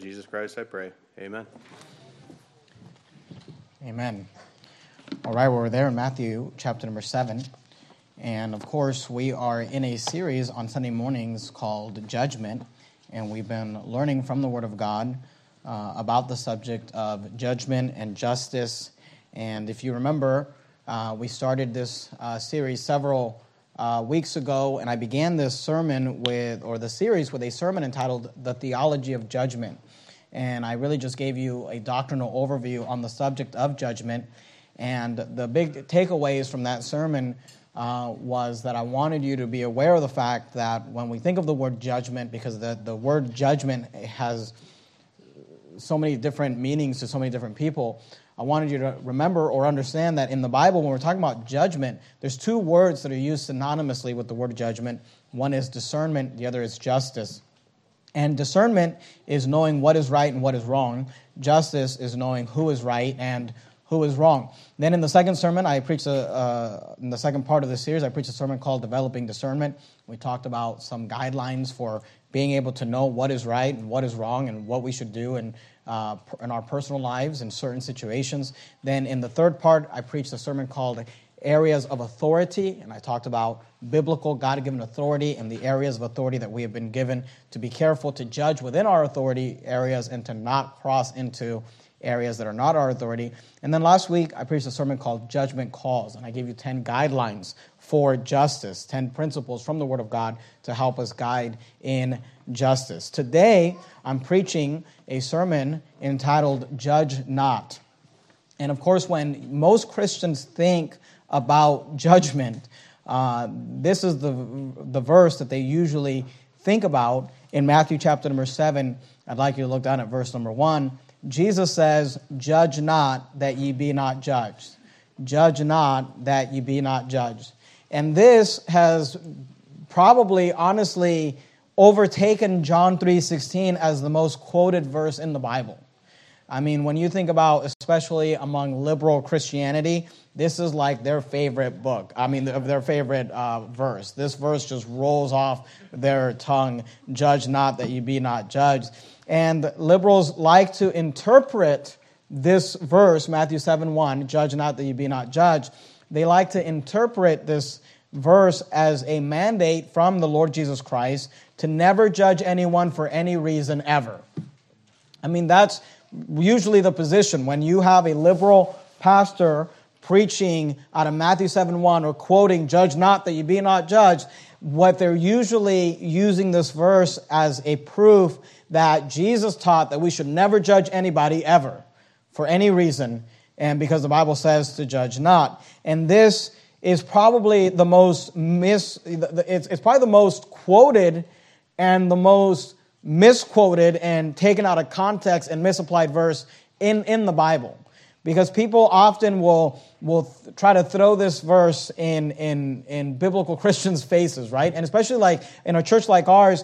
Jesus Christ, I pray. Amen. Amen. All right, we're there in Matthew chapter number 7. And of course, we are in a series on Sunday mornings called Judgment. And we've been learning from the Word of God about the subject of judgment and justice. And if you remember, we started this series several weeks ago, and I began this sermon the series with a sermon entitled The Theology of Judgment. And I really just gave you a doctrinal overview on the subject of judgment. And the big takeaways from that sermon was that I wanted you to be aware of the fact that when we think of the word judgment, because the word judgment has so many different meanings to so many different people, I wanted you to remember or understand that in the Bible, when we're talking about judgment, there's two words that are used synonymously with the word judgment. One is discernment, the other is justice. And discernment is knowing what is right and what is wrong. Justice is knowing who is right and who is wrong. Then in the second sermon, in the second part of the series, I preached a sermon called Developing Discernment. We talked about some guidelines for being able to know what is right and what is wrong and what we should do in our personal lives in certain situations. Then in the third part, I preached a sermon called Areas of Authority, and I talked about biblical God-given authority and the areas of authority that we have been given to be careful to judge within our authority areas and to not cross into areas that are not our authority. And then last week, I preached a sermon called Judgment Calls, and I gave you 10 guidelines for justice, 10 principles from the Word of God to help us guide in justice. Today, I'm preaching a sermon entitled Judge Not. And of course, when most Christians think about judgment, this is the verse that they usually think about in Matthew chapter number 7. I'd like you to look down at verse number 1. Jesus says, "Judge not, that ye be not judged. Judge not, that ye be not judged." And this has probably, honestly, overtaken John 3:16 as the most quoted verse in the Bible. I mean, when you think about, especially among liberal Christianity, this is like their favorite book. I mean, their favorite verse. This verse just rolls off their tongue, "Judge not, that ye be not judged." And liberals like to interpret this verse, Matthew 7:1, "Judge not, that ye be not judged." They like to interpret this verse as a mandate from the Lord Jesus Christ to never judge anyone for any reason ever. I mean, that's usually the position. When you have a liberal pastor preaching out of Matthew 7:1 or quoting, "Judge not, that ye be not judged," what they're usually using this verse as a proof that Jesus taught that we should never judge anybody ever for any reason, and because the Bible says to judge not. And this is probably the most it's probably the most quoted and the most misquoted and taken out of context and misapplied verse in the Bible. Because people often will try to throw this verse in biblical Christians' faces, right? And especially like in a church like ours,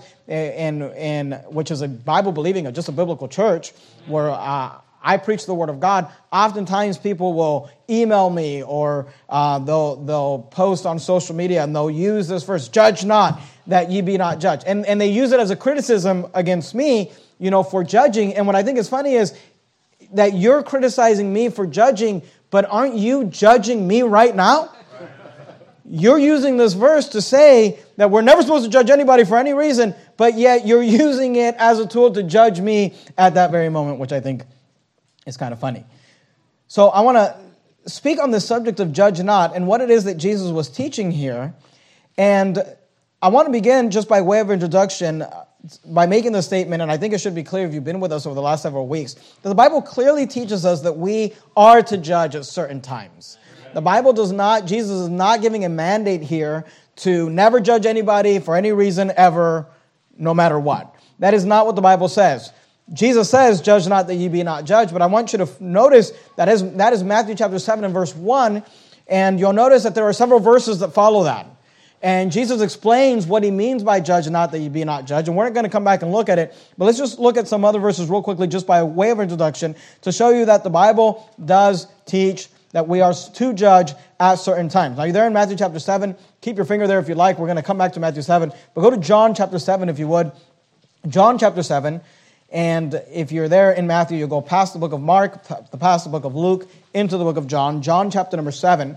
which is a Bible-believing, just a biblical church, where I preach the Word of God, oftentimes people will email me or they'll post on social media and they'll use this verse, "Judge not, that ye be not judged." And they use it as a criticism against me, for judging. And what I think is funny is that you're criticizing me for judging, but aren't you judging me right now? You're using this verse to say that we're never supposed to judge anybody for any reason, but yet you're using it as a tool to judge me at that very moment, which I think is kind of funny. So I want to speak on the subject of judge not and what it is that Jesus was teaching here. And I want to begin just by way of introduction by making the statement, and I think it should be clear if you've been with us over the last several weeks, that the Bible clearly teaches us that we are to judge at certain times. The Bible Jesus is not giving a mandate here to never judge anybody for any reason ever, no matter what. That is not what the Bible says. Jesus says, "Judge not, that ye be not judged," but I want you to notice that is Matthew chapter 7 and verse 1, and you'll notice that there are several verses that follow that. And Jesus explains what he means by "judge not, that ye be not judged." And we're not going to come back and look at it, but let's just look at some other verses real quickly just by way of introduction to show you that the Bible does teach that we are to judge at certain times. Now, you're there in Matthew chapter 7. Keep your finger there if you like. We're going to come back to Matthew 7. But go to John chapter 7 if you would. John chapter 7. And if you're there in Matthew, you'll go past the book of Mark, past the book of Luke, into the book of John. John chapter number 7.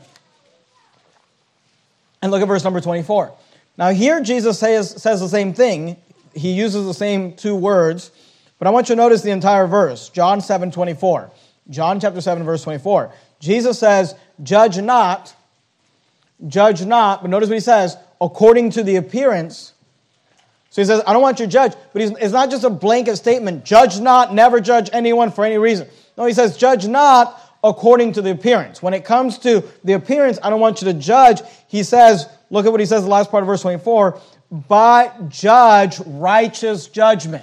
And look at verse number 24. Now here Jesus says the same thing. He uses the same two words. But I want you to notice the entire verse. John 7:24. John chapter 7, verse 24. Jesus says, judge not. But notice what he says, according to the appearance. So he says, I don't want you to judge. But it's not just a blanket statement. Judge not, never judge anyone for any reason. No, he says, judge not according to the appearance. When it comes to the appearance, I don't want you to judge. He says, look at what he says in the last part of verse 24, but judge righteous judgment.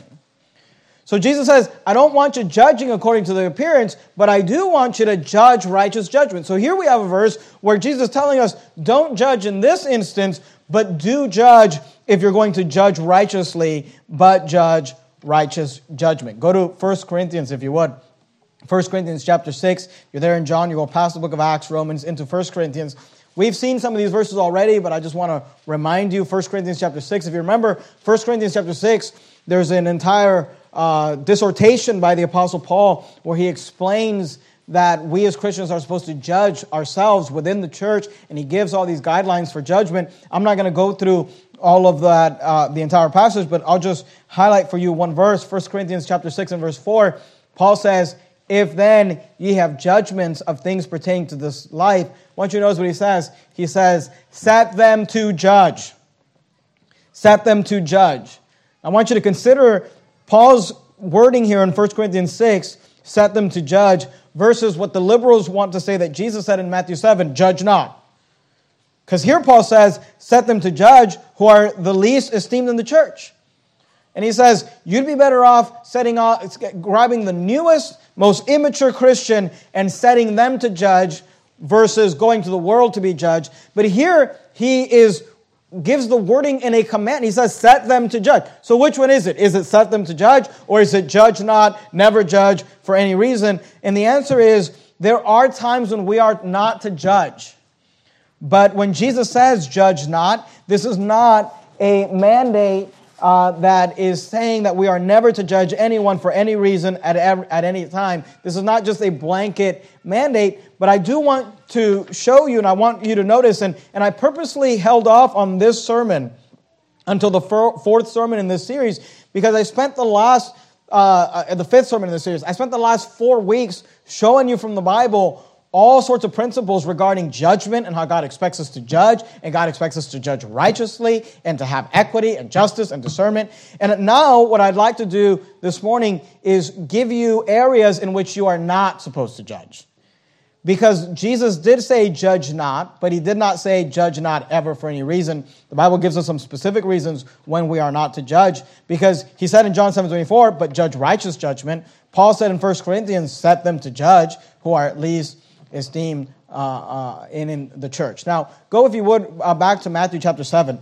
So Jesus says, I don't want you judging according to the appearance, but I do want you to judge righteous judgment. So here we have a verse where Jesus is telling us, don't judge in this instance, but do judge if you're going to judge righteously, but judge righteous judgment. Go to 1 Corinthians, if you would. 1 Corinthians chapter 6. You're there in John. You go past the book of Acts, Romans, into 1 Corinthians. We've seen some of these verses already, but I just want to remind you, 1 Corinthians chapter 6. If you remember, 1 Corinthians chapter 6, there's an entire dissertation by the Apostle Paul where he explains that we as Christians are supposed to judge ourselves within the church, and he gives all these guidelines for judgment. I'm not going to go through all of that, the entire passage, but I'll just highlight for you one verse, 1 Corinthians chapter 6 and verse 4. Paul says, if then ye have judgments of things pertaining to this life, I want you to notice what he says. He says, set them to judge. Set them to judge. I want you to consider Paul's wording here in 1 Corinthians 6, set them to judge, versus what the liberals want to say that Jesus said in Matthew 7, judge not. Because here Paul says, set them to judge who are the least esteemed in the church. And he says, you'd be better off grabbing the newest, most immature Christian and setting them to judge versus going to the world to be judged. But here he gives the wording in a command. He says, set them to judge. So which one is it? Is it set them to judge, or is it judge not, never judge for any reason? And the answer is, there are times when we are not to judge. But when Jesus says judge not, this is not a mandate that is saying that we are never to judge anyone for any reason at any time. This is not just a blanket mandate, but I do want to show you, and I want you to notice, and I purposely held off on this sermon until the fourth sermon in this series, because I spent the fifth sermon in this series, I spent the last 4 weeks showing you from the Bible all sorts of principles regarding judgment and how God expects us to judge, and God expects us to judge righteously and to have equity and justice and discernment. And now what I'd like to do this morning is give you areas in which you are not supposed to judge. Because Jesus did say judge not, but he did not say judge not ever for any reason. The Bible gives us some specific reasons when we are not to judge. Because he said in John 7:24, but judge righteous judgment. Paul said in 1 Corinthians, set them to judge who are at least esteemed in the church. Now, go, if you would, back to Matthew chapter 7.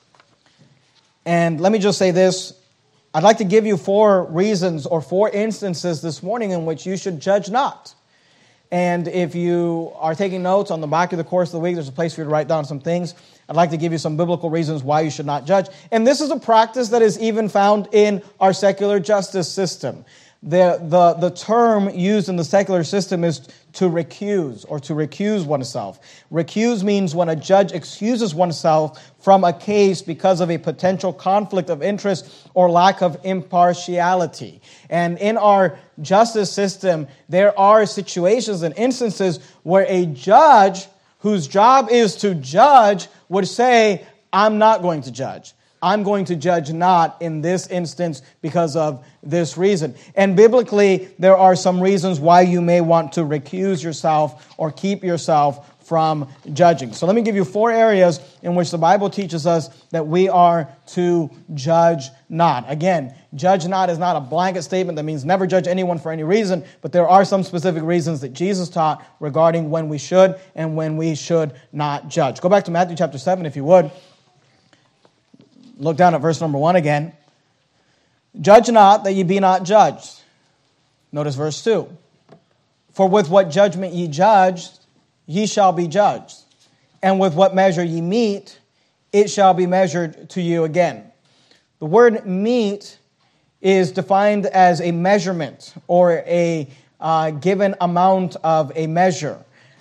And let me just say this. I'd like to give you 4 reasons or 4 instances this morning in which you should judge not. And if you are taking notes on the back of the course of the week, there's a place for you to write down some things. I'd like to give you some biblical reasons why you should not judge. And this is a practice that is even found in our secular justice system. The term used in the secular system is to recuse, or to recuse oneself. Recuse means when a judge excuses oneself from a case because of a potential conflict of interest or lack of impartiality. And in our justice system, there are situations and instances where a judge whose job is to judge would say, I'm not going to judge. I'm going to judge not in this instance because of this reason. And biblically, there are some reasons why you may want to recuse yourself or keep yourself from judging. So let me give you 4 areas in which the Bible teaches us that we are to judge not. Again, judge not is not a blanket statement that means never judge anyone for any reason, but there are some specific reasons that Jesus taught regarding when we should and when we should not judge. Go back to Matthew chapter 7 if you would. Look down at verse number 1 again. Judge not that ye be not judged. Notice verse 2. For with what judgment ye judge, ye shall be judged. And with what measure ye mete, it shall be measured to you again. The word mete is defined as a measurement or a given amount of a measure,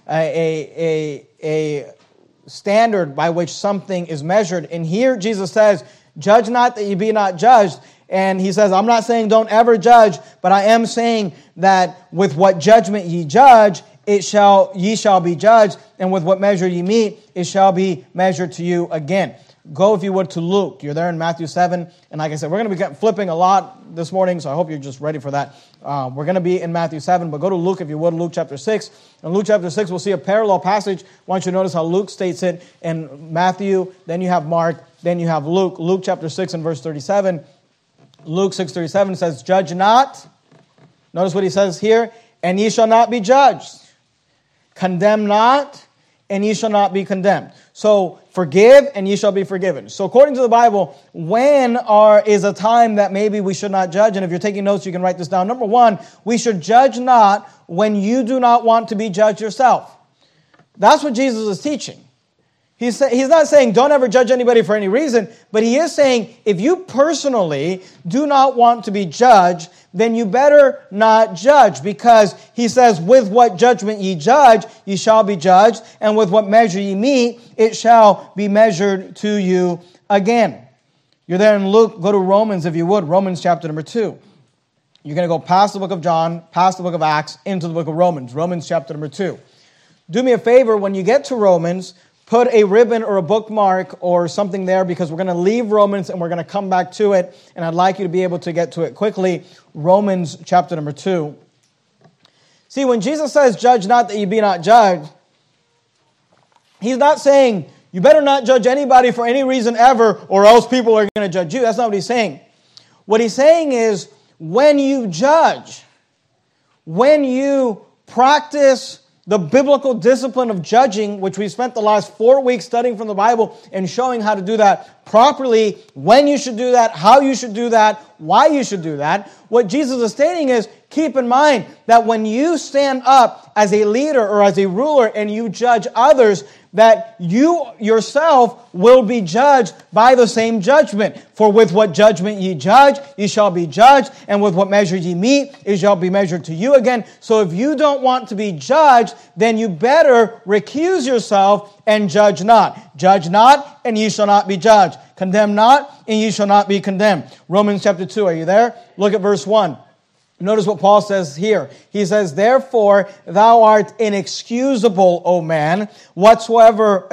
a standard by which something is measured. And here Jesus says, judge not that ye be not judged. And he says, I'm not saying don't ever judge, but I am saying that with what judgment ye judge, ye shall be judged, and with what measure ye meet, it shall be measured to you again. Go, if you would, to Luke. You're there in Matthew 7. And like I said, we're going to be flipping a lot this morning, so I hope you're just ready for that. We're going to be in Matthew 7, but go to Luke, if you would, Luke chapter 6. In Luke chapter 6, we'll see a parallel passage. I want you to notice how Luke states it in Matthew, then you have Mark, then you have Luke. Luke chapter 6 and verse 37. Luke 6:37 says, judge not. Notice what he says here. And ye shall not be judged. Condemn not, and ye shall not be condemned. So forgive, and ye shall be forgiven. So according to the Bible, when is a time that maybe we should not judge? And if you're taking notes, you can write this down. Number one, we should judge not when you do not want to be judged yourself. That's what Jesus is teaching. He's not saying don't ever judge anybody for any reason, but he is saying if you personally do not want to be judged, then you better not judge, because he says, with what judgment ye judge, ye shall be judged, and with what measure ye meet, it shall be measured to you again. You're there in Luke. Go to Romans, if you would, Romans chapter number 2. You're going to go past the book of John, past the book of Acts, into the book of Romans, Romans chapter number 2. Do me a favor, when you get to Romans, put a ribbon or a bookmark or something there, because we're going to leave Romans and we're going to come back to it, and I'd like you to be able to get to it quickly. Romans chapter number 2. See, when Jesus says, judge not that ye be not judged, he's not saying, you better not judge anybody for any reason ever, or else people are going to judge you. That's not what he's saying. What he's saying is, when you judge, when you practice the biblical discipline of judging, which we spent the last 4 weeks studying from the Bible and showing how to do that properly, when you should do that, how you should do that, why you should do that. What Jesus is stating is, keep in mind that when you stand up as a leader or as a ruler and you judge others, that you yourself will be judged by the same judgment. For with what judgment ye judge, ye shall be judged, and with what measure ye meet, it shall be measured to you again. So if you don't want to be judged, then you better recuse yourself and judge not. Judge not, and ye shall not be judged. Condemn not, and ye shall not be condemned. Romans chapter 2, are you there? Look at verse 1. Notice what Paul says here. He says, therefore, thou art inexcusable, O man, whosoever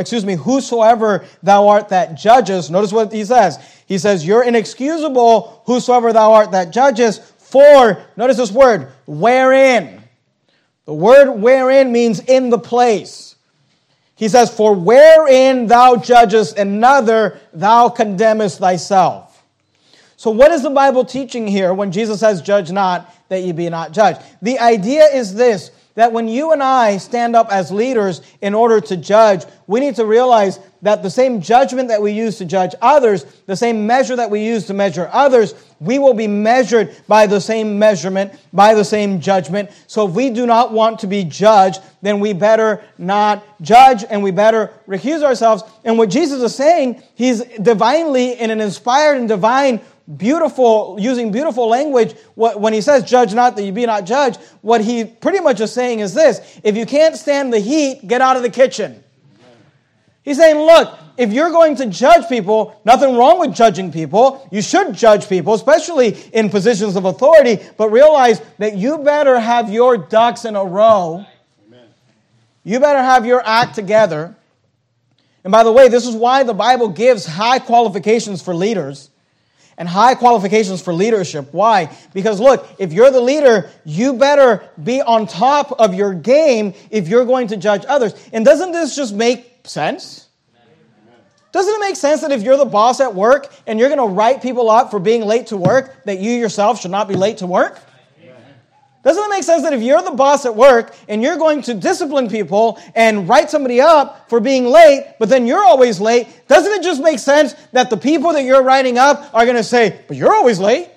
thou art that judges. Notice what he says. He says, you're inexcusable, whosoever thou art that judges, for, notice this word, wherein. The word wherein means in the place. He says, for wherein thou judgest another, thou condemnest thyself. So what is the Bible teaching here when Jesus says, judge not, that ye be not judged? The idea is this, that when you and I stand up as leaders in order to judge, we need to realize that the same judgment that we use to judge others, the same measure that we use to measure others, we will be measured by the same measurement, by the same judgment. So if we do not want to be judged, then we better not judge and we better recuse ourselves. And what Jesus is saying, he's divinely, in an inspired and divine, using beautiful language, when he says, judge not that you be not judged, what he pretty much is saying is this: if you can't stand the heat, get out of the kitchen. He's saying, look, if you're going to judge people, nothing wrong with judging people. You should judge people, especially in positions of authority, but realize that you better have your ducks in a row. Amen. You better have your act together. And by the way, this is why the Bible gives high qualifications for leaders and high qualifications for leadership. Why? Because look, if you're the leader, you better be on top of your game if you're going to judge others. And doesn't this just make sense? Doesn't it make sense that if you're the boss at work and you're going to write people up for being late to work, that you yourself should not be late to work? Doesn't it make sense that if you're the boss at work and you're going to discipline people and write somebody up for being late, but then you're always late, doesn't it just make sense that the people that you're writing up are going to say, but you're always late?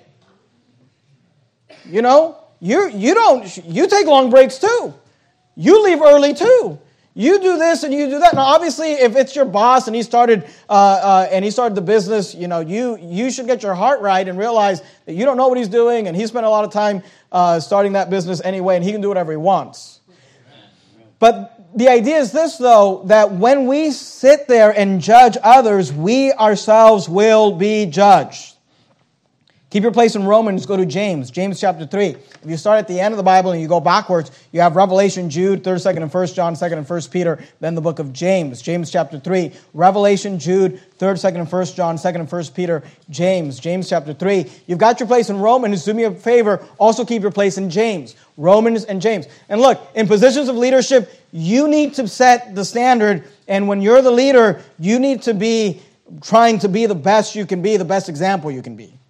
You know, you take long breaks too. You leave early too. You do this and you do that. Now, obviously, if it's your boss and he started the business, you should get your heart right and realize that you don't know what he's doing, and he spent a lot of time starting that business anyway, and he can do whatever he wants. But the idea is this, though, that when we sit there and judge others, we ourselves will be judged. Keep your place in Romans, go to James chapter 3. If you start at the end of the Bible and you go backwards, you have Revelation, Jude, 3rd, 2nd, and 1st John, 2nd and 1st Peter, then the book of James chapter 3. Revelation, Jude, 3rd, 2nd, and 1st John, 2nd and 1st Peter, James chapter 3. You've got your place in Romans. Do me a favor, also keep your place in James. Romans and James. And look, in positions of leadership, you need to set the standard, and when you're the leader, you need to be trying to be the best you can be, the best example you can be.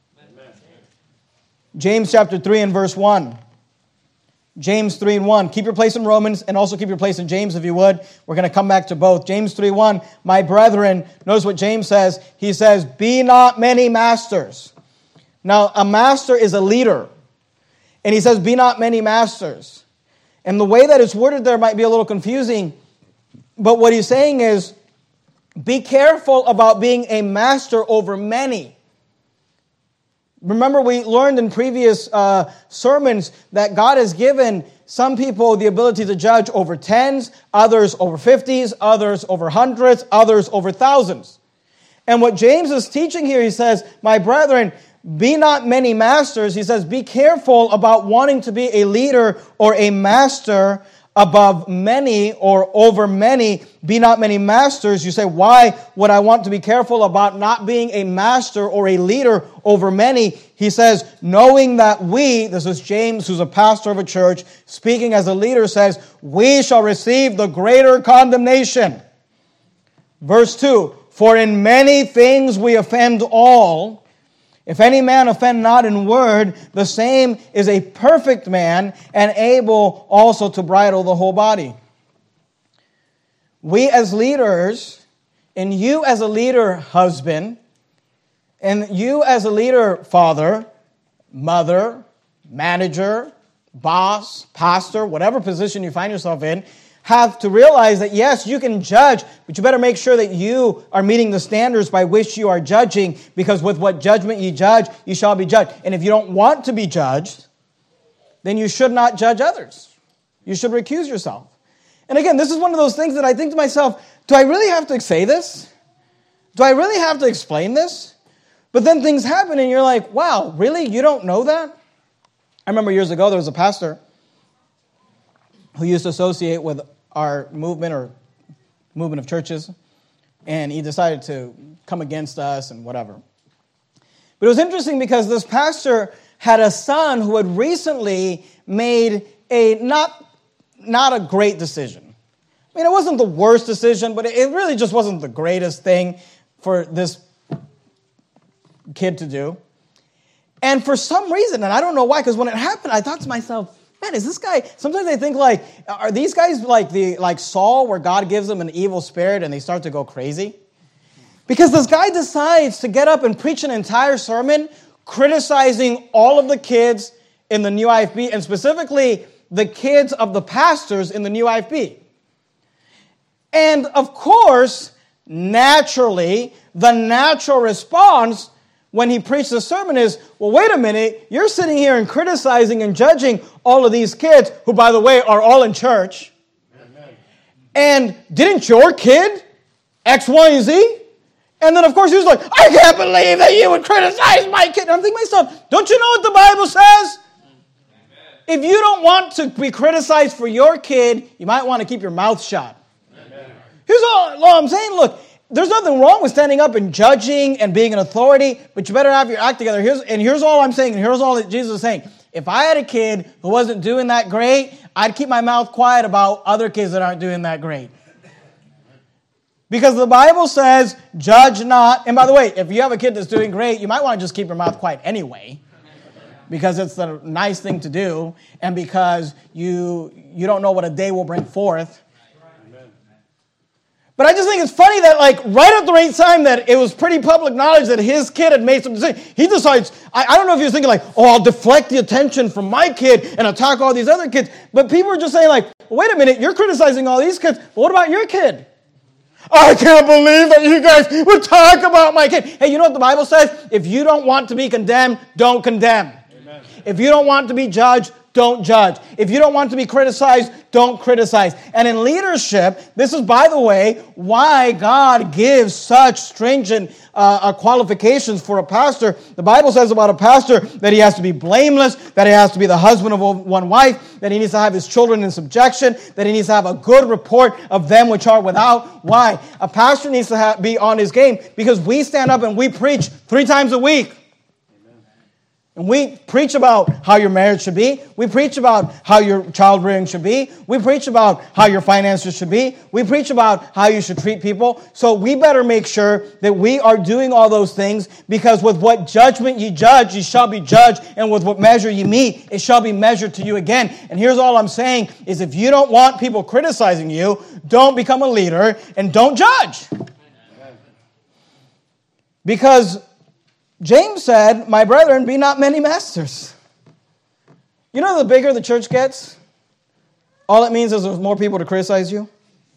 James chapter 3 and verse 1. James 3 and 1. Keep your place in Romans and also keep your place in James if you would. We're going to come back to both. James 3:1. My brethren, notice what James says. He says, be not many masters. Now, a master is a leader. And he says, be not many masters. And the way that it's worded there might be a little confusing. But what he's saying is, be careful about being a master over many. Remember, we learned in previous sermons that God has given some people the ability to judge over tens, others over 50s, others over hundreds, others over thousands. And what James is teaching here, he says, my brethren, be not many masters. He says, be careful about wanting to be a leader or a master above many or over many. Be not many masters. You say, why would I want to be careful about not being a master or a leader over many? He says, knowing that this is James, who's a pastor of a church, speaking as a leader, says, we shall receive the greater condemnation. Verse 2, for in many things we offend all. If any man offend not in word, the same is a perfect man and able also to bridle the whole body. We as leaders, and you as a leader husband, and you as a leader father, mother, manager, boss, pastor, whatever position you find yourself in, have to realize that, yes, you can judge, but you better make sure that you are meeting the standards by which you are judging, because with what judgment ye judge, you shall be judged. And if you don't want to be judged, then you should not judge others. You should recuse yourself. And again, this is one of those things that I think to myself, do I really have to say this? Do I really have to explain this? But then things happen and you're like, wow, really? You don't know that? I remember years ago there was a pastor who used to associate with our movement of churches, and he decided to come against us and whatever. But it was interesting because this pastor had a son who had recently made a not a great decision. I mean, it wasn't the worst decision, but it really just wasn't the greatest thing for this kid to do. And for some reason, and I don't know why, because when it happened, I thought to myself, man, is this guy, sometimes I think are these guys like Saul, where God gives them an evil spirit and they start to go crazy? Because this guy decides to get up and preach an entire sermon criticizing all of the kids in the New IFB, and specifically the kids of the pastors in the New IFB. And of course, naturally, the natural response when he preached the sermon is, well, wait a minute, you're sitting here and criticizing and judging all of these kids, who, by the way, are all in church. Amen. And didn't your kid X, Y, and Z? And then, of course, he was like, I can't believe that you would criticize my kid. And I'm thinking to myself, don't you know what the Bible says? Amen. If you don't want to be criticized for your kid, you might want to keep your mouth shut. Amen. Here's all I'm saying, look, there's nothing wrong with standing up and judging and being an authority, but you better have your act together. Here's all I'm saying, and here's all that Jesus is saying. If I had a kid who wasn't doing that great, I'd keep my mouth quiet about other kids that aren't doing that great. Because the Bible says, judge not. And by the way, if you have a kid that's doing great, you might want to just keep your mouth quiet anyway, because it's the nice thing to do, and because you don't know what a day will bring forth. But I just think it's funny that, like, right at the right time that it was pretty public knowledge that his kid had made some decision, he decides, I don't know if he was thinking like, oh, I'll deflect the attention from my kid and attack all these other kids. But people are just saying like, wait a minute, you're criticizing all these kids. But what about your kid? I can't believe that you guys would talk about my kid. Hey, you know what the Bible says? If you don't want to be condemned, don't condemn. Amen. If you don't want to be judged, don't judge. If you don't want to be criticized, don't criticize. And in leadership, this is, by the way, why God gives such stringent qualifications for a pastor. The Bible says about a pastor that he has to be blameless, that he has to be the husband of one wife, that he needs to have his children in subjection, that he needs to have a good report of them which are without. Why? A pastor needs to be on his game because we stand up and we preach 3 times a week. And we preach about how your marriage should be. We preach about how your child rearing should be. We preach about how your finances should be. We preach about how you should treat people. So we better make sure that we are doing all those things, because with what judgment ye judge, ye shall be judged. And with what measure ye meet, it shall be measured to you again. And here's all I'm saying is, if you don't want people criticizing you, don't become a leader and don't judge. Because James said, my brethren, be not many masters. You know, the bigger the church gets, all it means is there's more people to criticize you.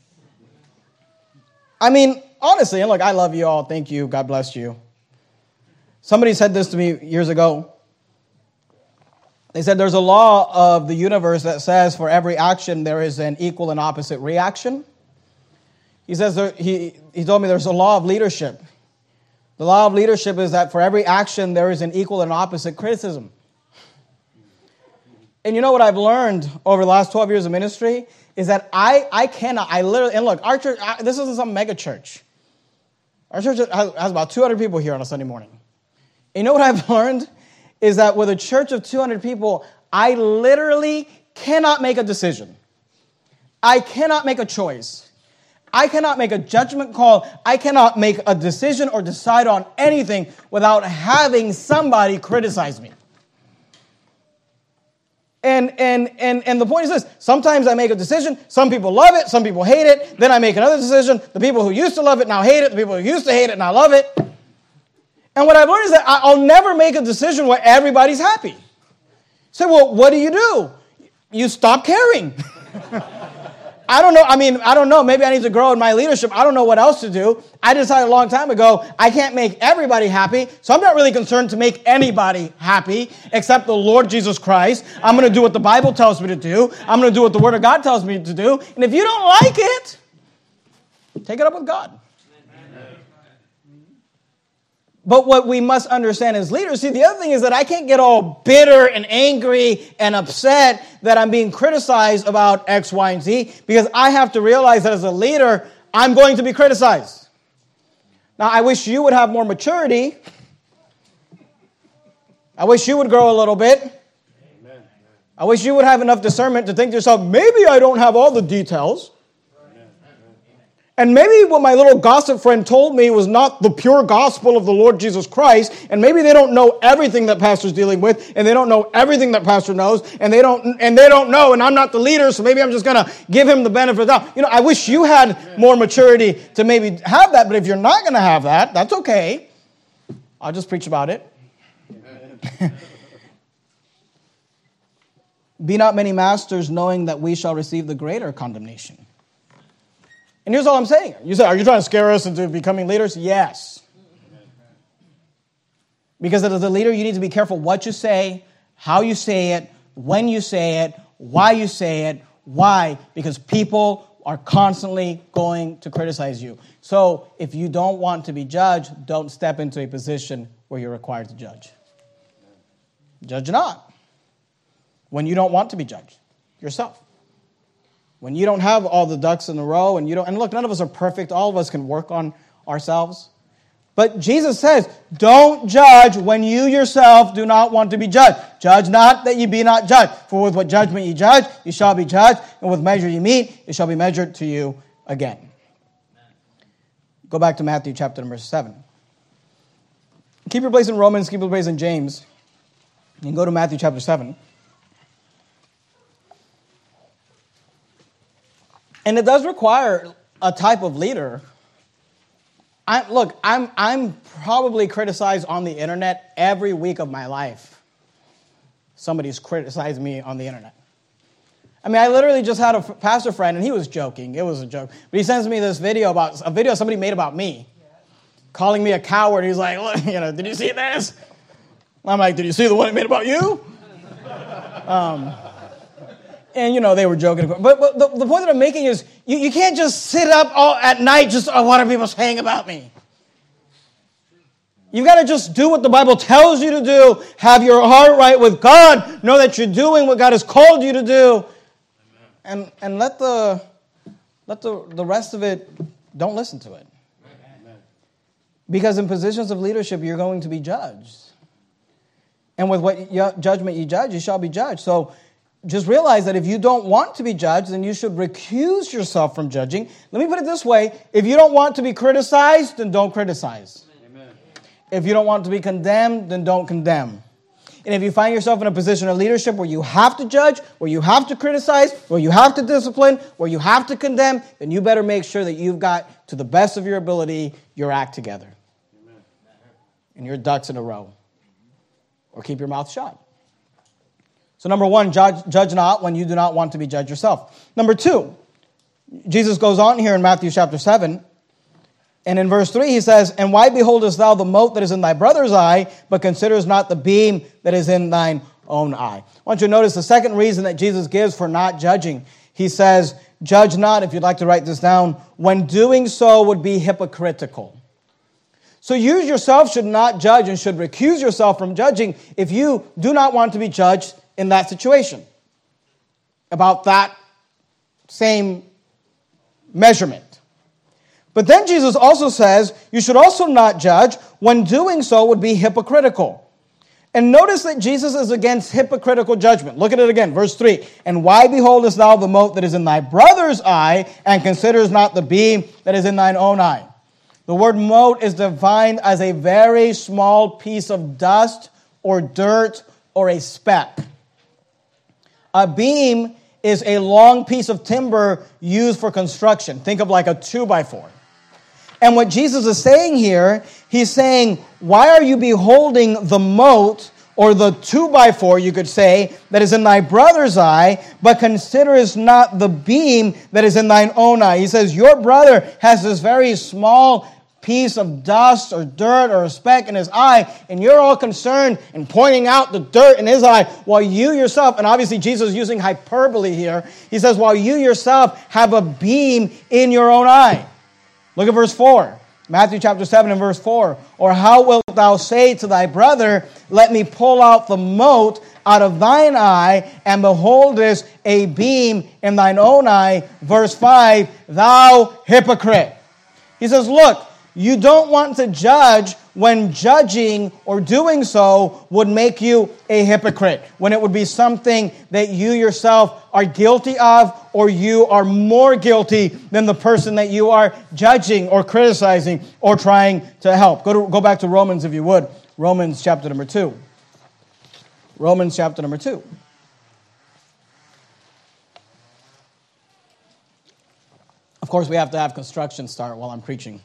I mean, honestly, and look, I love you all. Thank you. God bless you. Somebody said this to me years ago. They said there's a law of the universe that says for every action there is an equal and opposite reaction. He says he told me there's a law of leadership. The law of leadership is that for every action, there is an equal and opposite criticism. And you know what I've learned over the last 12 years of ministry is that I cannot, and look, our church, this isn't some mega church. Our church has about 200 people here on a Sunday morning. And you know what I've learned is that with a church of 200 people, I literally cannot make a decision. I cannot make a choice. I cannot make a judgment call. I cannot make a decision or decide on anything without having somebody criticize me. And the point is this. Sometimes I make a decision. Some people love it. Some people hate it. Then I make another decision. The people who used to love it now hate it. The people who used to hate it now love it. And what I've learned is that I'll never make a decision where everybody's happy. So, well, what do? You stop caring. I don't know. I don't know. Maybe I need to grow in my leadership. I don't know what else to do. I decided a long time ago, I can't make everybody happy, so I'm not really concerned to make anybody happy except the Lord Jesus Christ. I'm going to do what the Bible tells me to do. I'm going to do what the Word of God tells me to do. And if you don't like it, take it up with God. But what we must understand as leaders, see, the other thing is that I can't get all bitter and angry and upset that I'm being criticized about X, Y, and Z, because I have to realize that as a leader, I'm going to be criticized. Now, I wish you would have more maturity. I wish you would grow a little bit. Amen. I wish you would have enough discernment to think to yourself, maybe I don't have all the details. And maybe what my little gossip friend told me was not the pure gospel of the Lord Jesus Christ. And maybe they don't know everything that pastor's dealing with, and they don't know everything that pastor knows, and they don't know, and I'm not the leader, so maybe I'm just going to give him the benefit of the doubt. You know, I wish you had more maturity to maybe have that, but if you're not going to have that, that's okay. I'll just preach about it. Be not many masters, knowing that we shall receive the greater condemnation. And here's all I'm saying. You say, are you trying to scare us into becoming leaders? Yes. Because as a leader, you need to be careful what you say, how you say it, when you say it, why you say it. Why? Because people are constantly going to criticize you. So if you don't want to be judged, don't step into a position where you're required to judge. Judge not. When you don't want to be judged yourself. When you don't have all the ducks in a row, and look, none of us are perfect. All of us can work on ourselves. But Jesus says, don't judge when you yourself do not want to be judged. Judge not that ye be not judged. For with what judgment ye judge, ye shall be judged. And with measure ye meet, it shall be measured to you again. Go back to Matthew chapter number 7. Keep your place in Romans, keep your place in James. And go to Matthew chapter 7. And it does require a type of leader. I'm probably criticized on the internet every week of my life. Somebody's criticized me on the internet. I mean, I literally just had a pastor friend, and he was joking. It was a joke. But he sends me this video about a video somebody made about me, calling me a coward. He's like, look, did you see this? I'm like, did you see the one he made about you? And, they were joking. But the point that I'm making is you can't just sit up all at night just, what are people saying about me? You've got to just do what the Bible tells you to do. Have your heart right with God. Know that you're doing what God has called you to do. And let the rest of it, don't listen to it. Because in positions of leadership, you're going to be judged. And with what judgment you judge, you shall be judged. So just realize that if you don't want to be judged, then you should recuse yourself from judging. Let me put it this way. If you don't want to be criticized, then don't criticize. Amen. If you don't want to be condemned, then don't condemn. And if you find yourself in a position of leadership where you have to judge, where you have to criticize, where you have to discipline, where you have to condemn, then you better make sure that you've got, to the best of your ability, your act together. Amen. And your ducks in a row. Or keep your mouth shut. So number one, judge not when you do not want to be judged yourself. Number two, Jesus goes on here in Matthew chapter 7. And in verse 3 he says, and why beholdest thou the mote that is in thy brother's eye, but considerest not the beam that is in thine own eye? I want you to notice the second reason that Jesus gives for not judging. He says, judge not, if you'd like to write this down, when doing so would be hypocritical. So you yourself should not judge and should recuse yourself from judging if you do not want to be judged in that situation. About that same measurement. But then Jesus also says, you should also not judge when doing so would be hypocritical. And notice that Jesus is against hypocritical judgment. Look at it again, verse 3. And why beholdest thou the mote that is in thy brother's eye, and considerest not the beam that is in thine own eye? The word mote is defined as a very small piece of dust or dirt or a speck. A beam is a long piece of timber used for construction. Think of like a 2x4. And what Jesus is saying here, he's saying, why are you beholding the mote, or the 2x4, you could say, that is in thy brother's eye, but considerest not the beam that is in thine own eye? He says, your brother has this very small piece of dust or dirt or a speck in his eye, and you're all concerned in pointing out the dirt in his eye, while you yourself, and obviously Jesus is using hyperbole here, he says, while you yourself have a beam in your own eye. Look at verse 4. Matthew chapter 7 and verse 4. Or how wilt thou say to thy brother, let me pull out the mote out of thine eye, and beholdest a beam in thine own eye? Verse 5, thou hypocrite. He says, look, you don't want to judge when judging or doing so would make you a hypocrite, when it would be something that you yourself are guilty of, or you are more guilty than the person that you are judging or criticizing or trying to help. Go back to Romans if you would. Romans chapter number 2. Romans chapter number 2. Of course, we have to have construction start while I'm preaching.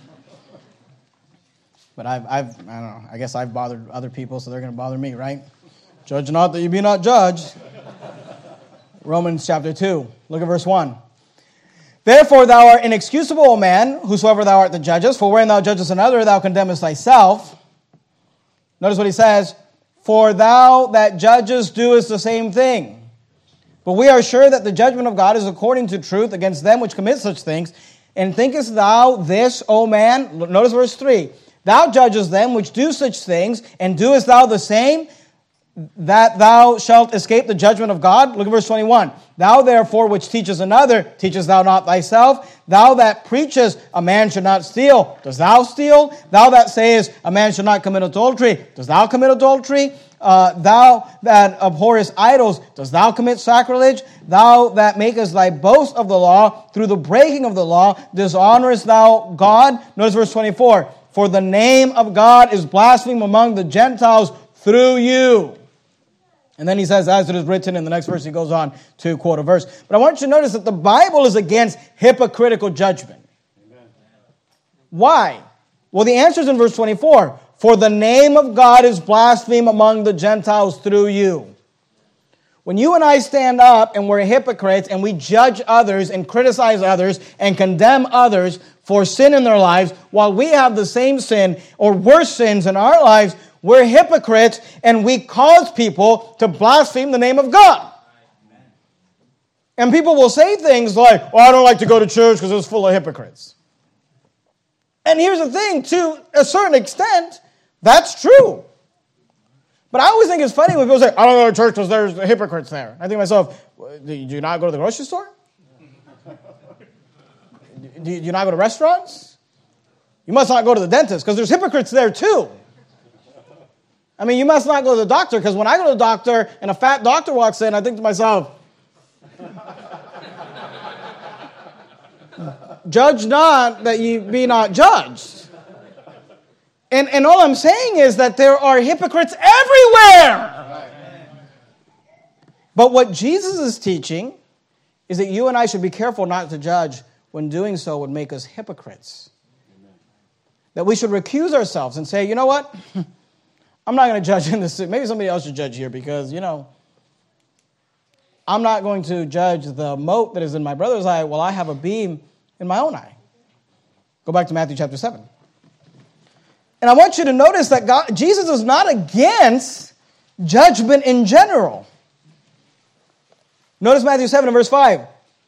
But I don't know, I guess I've bothered other people, so they're going to bother me, right? Judge not that you be not judged. Romans chapter 2, look at verse 1. Therefore thou art inexcusable, O man, whosoever thou art that judgest, for wherein thou judgest another, thou condemnest thyself. Notice what he says, for thou that judgest doest the same thing. But we are sure that the judgment of God is according to truth against them which commit such things. And thinkest thou this, O man? Notice verse 3. Thou judgest them which do such things, and doest thou the same, that thou shalt escape the judgment of God? Look at verse 21. Thou therefore which teachest another, teachest thou not thyself? Thou that preachest a man should not steal, dost thou steal? Thou that sayest a man should not commit adultery, dost thou commit adultery? Thou that abhorrest idols, dost thou commit sacrilege? Thou that makest thy boast of the law, through the breaking of the law, dishonorest thou God? Notice verse 24. For the name of God is blasphemed among the Gentiles through you. And then he says, as it is written, in the next verse he goes on to quote a verse. But I want you to notice that the Bible is against hypocritical judgment. Amen. Why? Well, the answer is in verse 24. For the name of God is blasphemed among the Gentiles through you. When you and I stand up and we're hypocrites and we judge others and criticize others and condemn others for sin in their lives, while we have the same sin or worse sins in our lives, we're hypocrites and we cause people to blaspheme the name of God. And people will say things like, well, I don't like to go to church because it's full of hypocrites. And here's the thing, to a certain extent, that's true. But I always think it's funny when people say, I don't go to church because there's hypocrites there. I think to myself, do you not go to the grocery store? Do you not go to restaurants? You must not go to the dentist because there's hypocrites there too. I mean, you must not go to the doctor because when I go to the doctor and a fat doctor walks in, I think to myself, judge not that ye be not judged. And all I'm saying is that there are hypocrites everywhere. But what Jesus is teaching is that you and I should be careful not to judge when doing so would make us hypocrites. That we should recuse ourselves and say, you know what? I'm not going to judge in this. Maybe somebody else should judge here because, I'm not going to judge the mote that is in my brother's eye while I have a beam in my own eye. Go back to Matthew chapter 7. And I want you to notice that Jesus is not against judgment in general. Notice Matthew 7 and verse 5.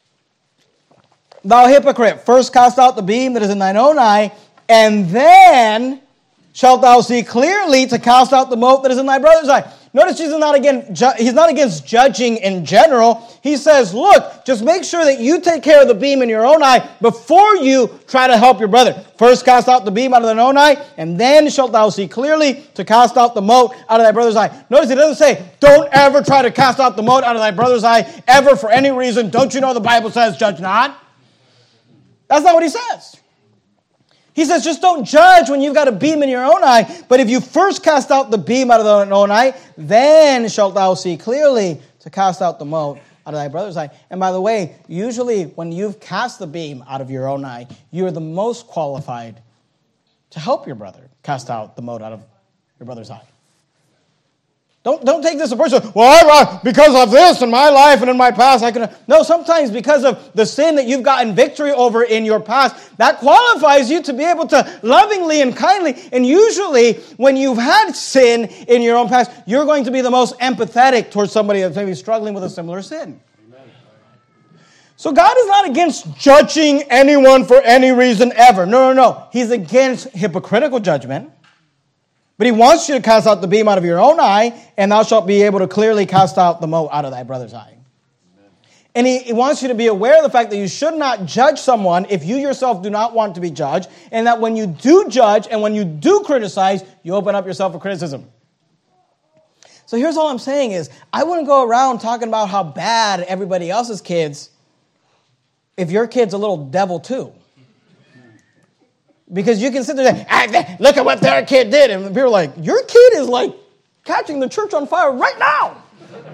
Thou hypocrite, first cast out the beam that is in thine own eye, and then shalt thou see clearly to cast out the mote that is in thy brother's eye. Notice Jesus is he's not against judging in general. He says, look, just make sure that you take care of the beam in your own eye before you try to help your brother. First cast out the beam out of thine own eye, and then shalt thou see clearly to cast out the mote out of thy brother's eye. Notice it doesn't say, don't ever try to cast out the mote out of thy brother's eye, ever for any reason. Don't you know the Bible says, judge not? That's not what he says. He says, just don't judge when you've got a beam in your own eye, but if you first cast out the beam out of thine own eye, then shalt thou see clearly to cast out the mote out of thy brother's eye. And by the way, usually when you've cast the beam out of your own eye, you are the most qualified to help your brother cast out the mote out of your brother's eye. Don't take this approach of, well, because of this in my life and in my past, I can... No, sometimes because of the sin that you've gotten victory over in your past, that qualifies you to be able to lovingly and kindly, and usually when you've had sin in your own past, you're going to be the most empathetic towards somebody that's maybe struggling with a similar sin. Amen. So God is not against judging anyone for any reason ever. No. He's against hypocritical judgment. But he wants you to cast out the beam out of your own eye, and thou shalt be able to clearly cast out the mote out of thy brother's eye. Amen. And he wants you to be aware of the fact that you should not judge someone if you yourself do not want to be judged, and that when you do judge and when you do criticize, you open up yourself for criticism. So here's all I'm saying is, I wouldn't go around talking about how bad everybody else's kids if your kid's a little devil too. Because you can sit there and say, look at what their kid did. And people are like, your kid is like catching the church on fire right now.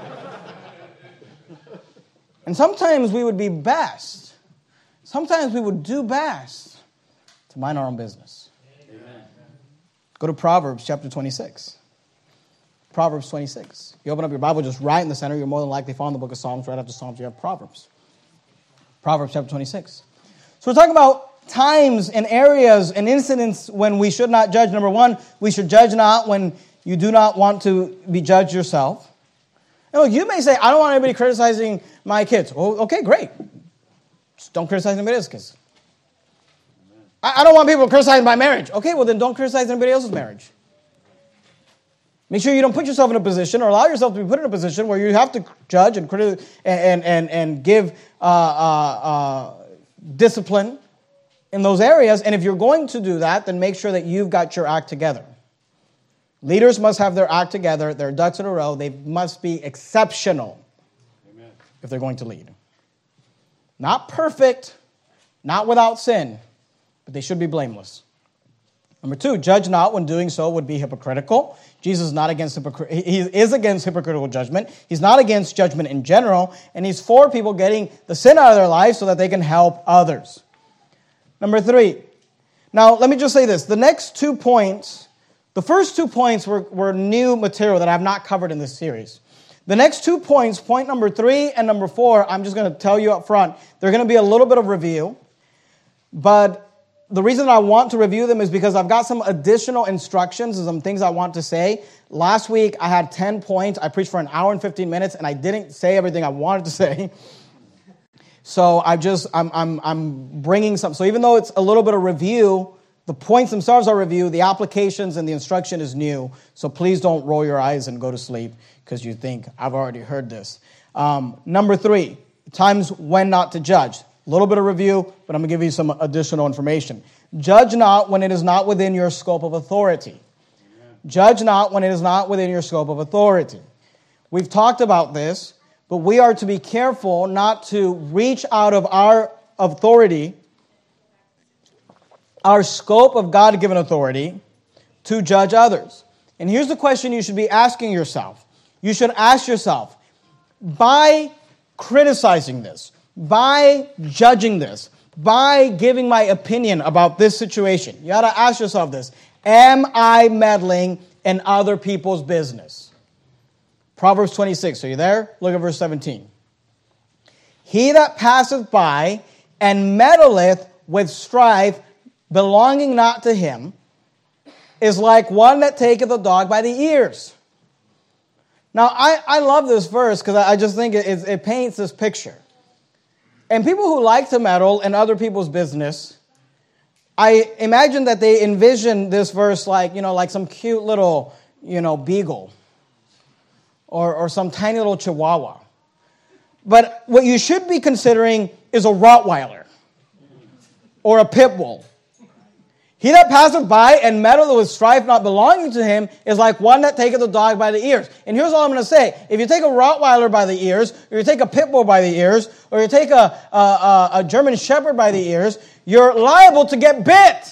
And sometimes we would be best. Sometimes we would do best to mind our own business. Amen. Go to Proverbs chapter 26. Proverbs 26. You open up your Bible just right in the center. You're more than likely found the book of Psalms. Right after Psalms, you have Proverbs. Proverbs chapter 26. So we're talking about times and areas and incidents when we should not judge. Number one, we should judge not when you do not want to be judged yourself. And look, you may say, I don't want anybody criticizing my kids. Well, okay, great. Just don't criticize anybody else's kids. I don't want people criticizing my marriage. Okay, well then don't criticize anybody else's marriage. Make sure you don't put yourself in a position or allow yourself to be put in a position where you have to judge and and give discipline in those areas. And if you're going to do that, then make sure that you've got your act together. Leaders must have their act together, their ducks in a row. They must be exceptional. Amen. If they're going to lead. Not perfect, not without sin, but they should be blameless. Number 2, judge not when doing so would be hypocritical. Jesus is not against he is against hypocritical judgment. He's not against judgment in general, and he's for people getting the sin out of their lives so that they can help others. Number 3. Now, let me just say this. The next 2 points, the first 2 points were new material that I've not covered in this series. The next 2 points, point number 3 and number 4, I'm just going to tell you up front, they're going to be a little bit of review, but the reason I want to review them is because I've got some additional instructions and some things I want to say. Last week, I had 10 points. I preached for an hour and 15 minutes, and I didn't say everything I wanted to say. So I'm bringing some. So even though it's a little bit of review, the points themselves are review, the applications and the instruction is new. So please don't roll your eyes and go to sleep because you think, I've already heard this. Number 3, times when not to judge. A little bit of review, but I'm going to give you some additional information. Judge not when it is not within your scope of authority. Amen. Judge not when it is not within your scope of authority. We've talked about this, but we are to be careful not to reach out of our authority, our scope of God-given authority, to judge others. And here's the question you should be asking yourself. You should ask yourself, by criticizing this, by judging this, by giving my opinion about this situation, you got to ask yourself this: am I meddling in other people's business? Proverbs 26, are you there? Look at verse 17. He that passeth by and meddleth with strife belonging not to him is like one that taketh a dog by the ears. Now, I love this verse because I just think it paints this picture. And people who like to meddle in other people's business, I imagine that they envision this verse like some cute little, beagle or some tiny little chihuahua. But what you should be considering is a Rottweiler or a pit bull. He that passeth by and meddleth with strife not belonging to him is like one that taketh a dog by the ears. And here's all I'm going to say. If you take a Rottweiler by the ears, or you take a pit bull by the ears, or you take a German Shepherd by the ears, you're liable to get bit.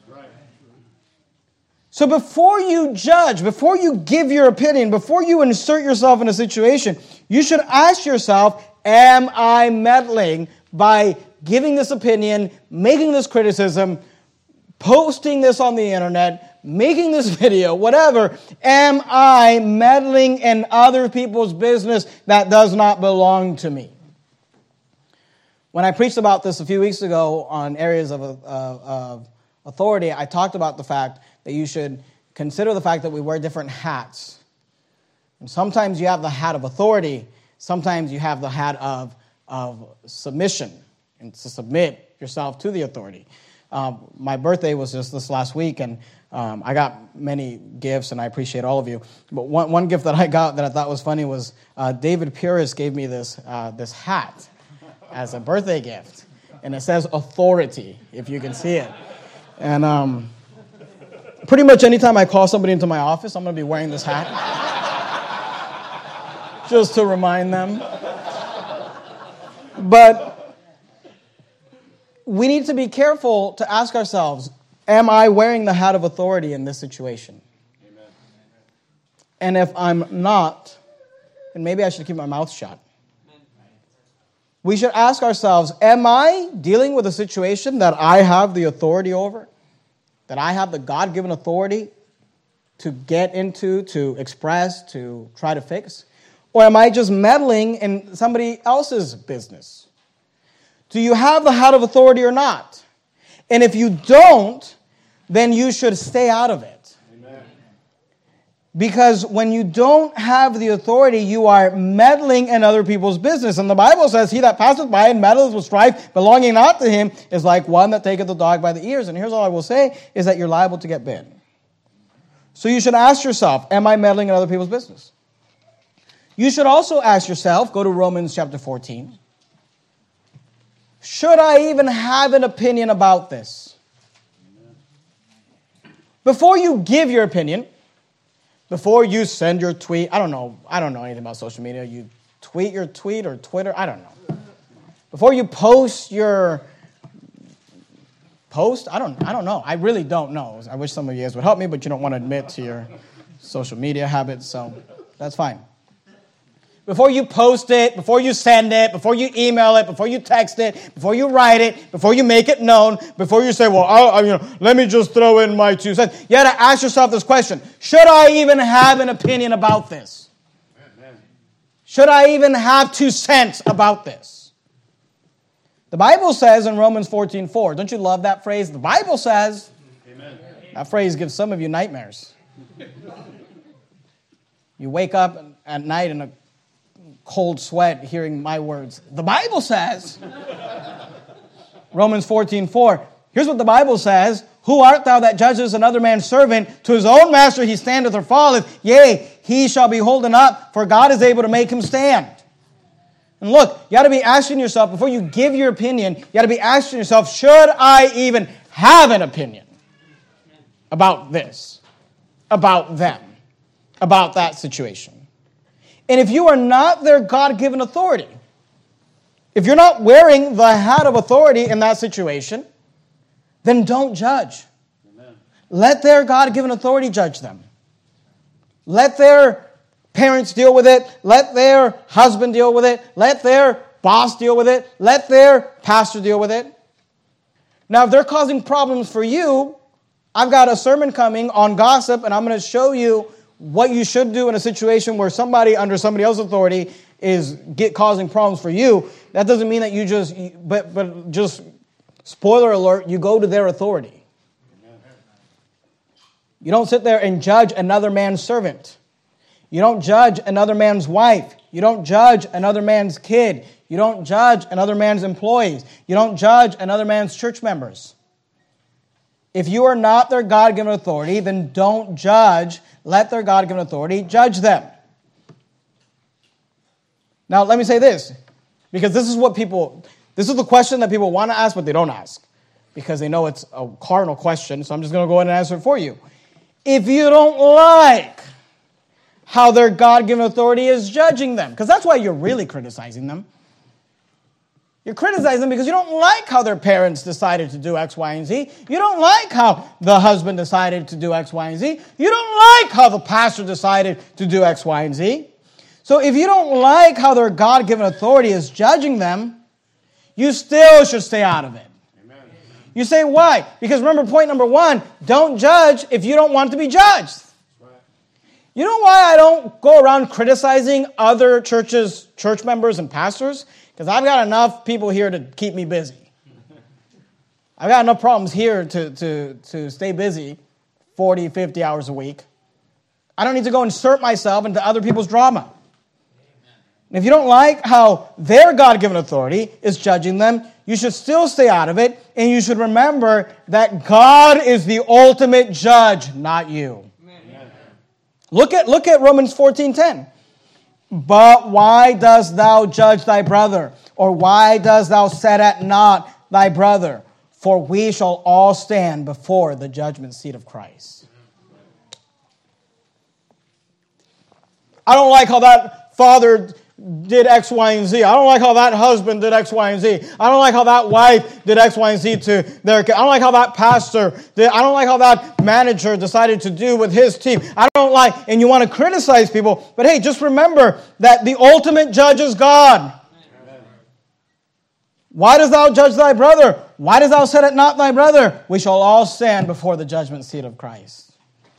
So before you judge, before you give your opinion, before you insert yourself in a situation, you should ask yourself, am I meddling by giving this opinion, making this criticism, posting this on the internet, making this video, whatever? Am I meddling in other people's business that does not belong to me? When I preached about this a few weeks ago on areas of authority, I talked about the fact that you should consider the fact that we wear different hats. And sometimes you have the hat of authority, sometimes you have the hat of submission, and to submit yourself to the authority. My birthday was just this last week, and I got many gifts, and I appreciate all of you. But one gift that I got that I thought was funny was David Puris gave me this hat as a birthday gift, and it says authority, if you can see it. And pretty much anytime I call somebody into my office, I'm going to be wearing this hat, just to remind them. But we need to be careful to ask ourselves, am I wearing the hat of authority in this situation? Amen. And if I'm not, then maybe I should keep my mouth shut. We should ask ourselves, am I dealing with a situation that I have the authority over? That I have the God-given authority to get into, to express, to try to fix? Or am I just meddling in somebody else's business? Do you have the hat of authority or not? And if you don't, then you should stay out of it. Amen. Because when you don't have the authority, you are meddling in other people's business. And the Bible says, he that passeth by and meddleth with strife belonging not to him is like one that taketh the dog by the ears. And here's all I will say, is that you're liable to get bit. So you should ask yourself, am I meddling in other people's business? You should also ask yourself, go to Romans chapter 14. Should I even have an opinion about this? Before you give your opinion, before you send your tweet, I don't know anything about social media. You tweet your tweet or Twitter, I don't know. Before you post your post? I don't know. I really don't know. I wish some of you guys would help me, but you don't want to admit to your social media habits, so that's fine. Before you post it, before you send it, before you email it, before you text it, before you write it, before you make it known, before you say, well, let me just throw in my 2 cents. You got to ask yourself this question. Should I even have an opinion about this? Should I even have 2 cents about this? The Bible says in Romans 14:4, don't you love that phrase? The Bible says. Amen. That phrase gives some of you nightmares. You wake up at night in a cold sweat hearing my words. The Bible says, Romans 14:4, here's what the Bible says, who art thou that judgest another man's servant? To his own master he standeth or falleth. Yea, he shall be holden up, for God is able to make him stand. And look, you got to be asking yourself, before you give your opinion, you got to be asking yourself, should I even have an opinion about this, about them, about that situation? And if you are not their God-given authority, if you're not wearing the hat of authority in that situation, then don't judge. Amen. Let their God-given authority judge them. Let their parents deal with it. Let their husband deal with it. Let their boss deal with it. Let their pastor deal with it. Now, if they're causing problems for you, I've got a sermon coming on gossip, and I'm going to show you what you should do in a situation where somebody under somebody else's authority is causing problems for you. That doesn't mean that you just spoiler alert, you go to their authority. You don't sit there and judge another man's servant. You don't judge another man's wife. You don't judge another man's kid. You don't judge another man's employees. You don't judge another man's church members. If you are not their God-given authority, then don't judge. Let their God-given authority judge them. Now, let me say this, because this is the question that people want to ask, but they don't ask, because they know it's a cardinal question, so I'm just going to go ahead and answer it for you. If you don't like how their God-given authority is judging them, because that's why you're really criticizing them. You're criticizing them because you don't like how their parents decided to do X, Y, and Z. You don't like how the husband decided to do X, Y, and Z. You don't like how the pastor decided to do X, Y, and Z. So if you don't like how their God-given authority is judging them, you still should stay out of it. Amen. You say, why? Because remember, point number 1, don't judge if you don't want to be judged. Right. You know why I don't go around criticizing other churches, church members, and pastors? Because I've got enough people here to keep me busy. I've got enough problems here to stay busy 40, 50 hours a week. I don't need to go insert myself into other people's drama. And if you don't like how their God-given authority is judging them, you should still stay out of it, and you should remember that God is the ultimate judge, not you. Amen. Look at Romans 14:10. But why dost thou judge thy brother? Or why dost thou set at naught thy brother? For we shall all stand before the judgment seat of Christ. I don't like how that father did X, Y, and Z. I don't like how that husband did X, Y, and Z. I don't like how that wife did X, Y, and Z to their kid. I don't like how that pastor did. I don't like how that manager decided to do with his team. I don't like, and you want to criticize people, but hey, just remember that the ultimate judge is God. Amen. Why dost thou judge thy brother? Why dost thou set at naught thy brother? We shall all stand before the judgment seat of Christ.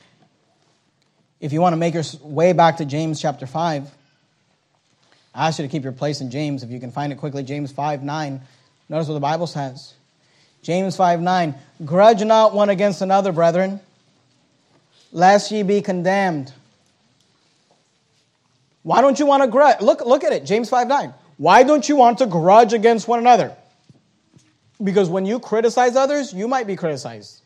If you want to make your way back to James chapter 5, I ask you to keep your place in James. If you can find it quickly, James 5:9. Notice what the Bible says. James 5:9. Grudge not one against another, brethren, lest ye be condemned. Why don't you want to grudge? Look at it, James 5:9. Why don't you want to grudge against one another? Because when you criticize others, you might be criticized.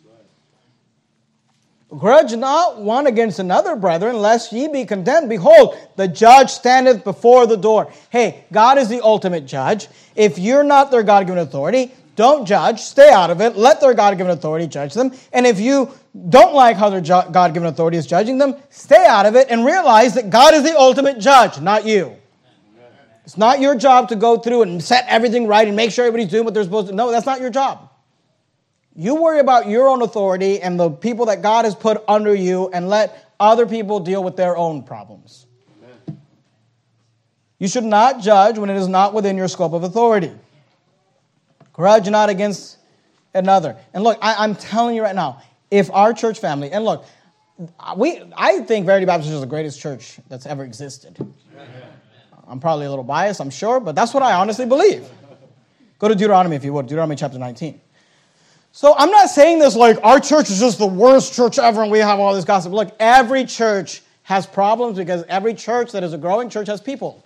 Grudge not one against another, brethren, lest ye be condemned. Behold, the judge standeth before the door. Hey, God is the ultimate judge. If you're not their God-given authority, don't judge. Stay out of it. Let their God-given authority judge them. And if you don't like how their God-given authority is judging them, stay out of it and realize that God is the ultimate judge, not you. It's not your job to go through and set everything right and make sure everybody's doing what they're supposed to. No, that's not your job. You worry about your own authority and the people that God has put under you, and let other people deal with their own problems. Amen. You should not judge when it is not within your scope of authority. Grudge not against another. And look, I'm telling you right now, if our church family, and look, I think Verity Baptist is the greatest church that's ever existed. Amen. I'm probably a little biased, I'm sure, but that's what I honestly believe. Go to Deuteronomy if you would, Deuteronomy chapter 19. So I'm not saying this like our church is just the worst church ever and we have all this gossip. Look, every church has problems because every church that is a growing church has people.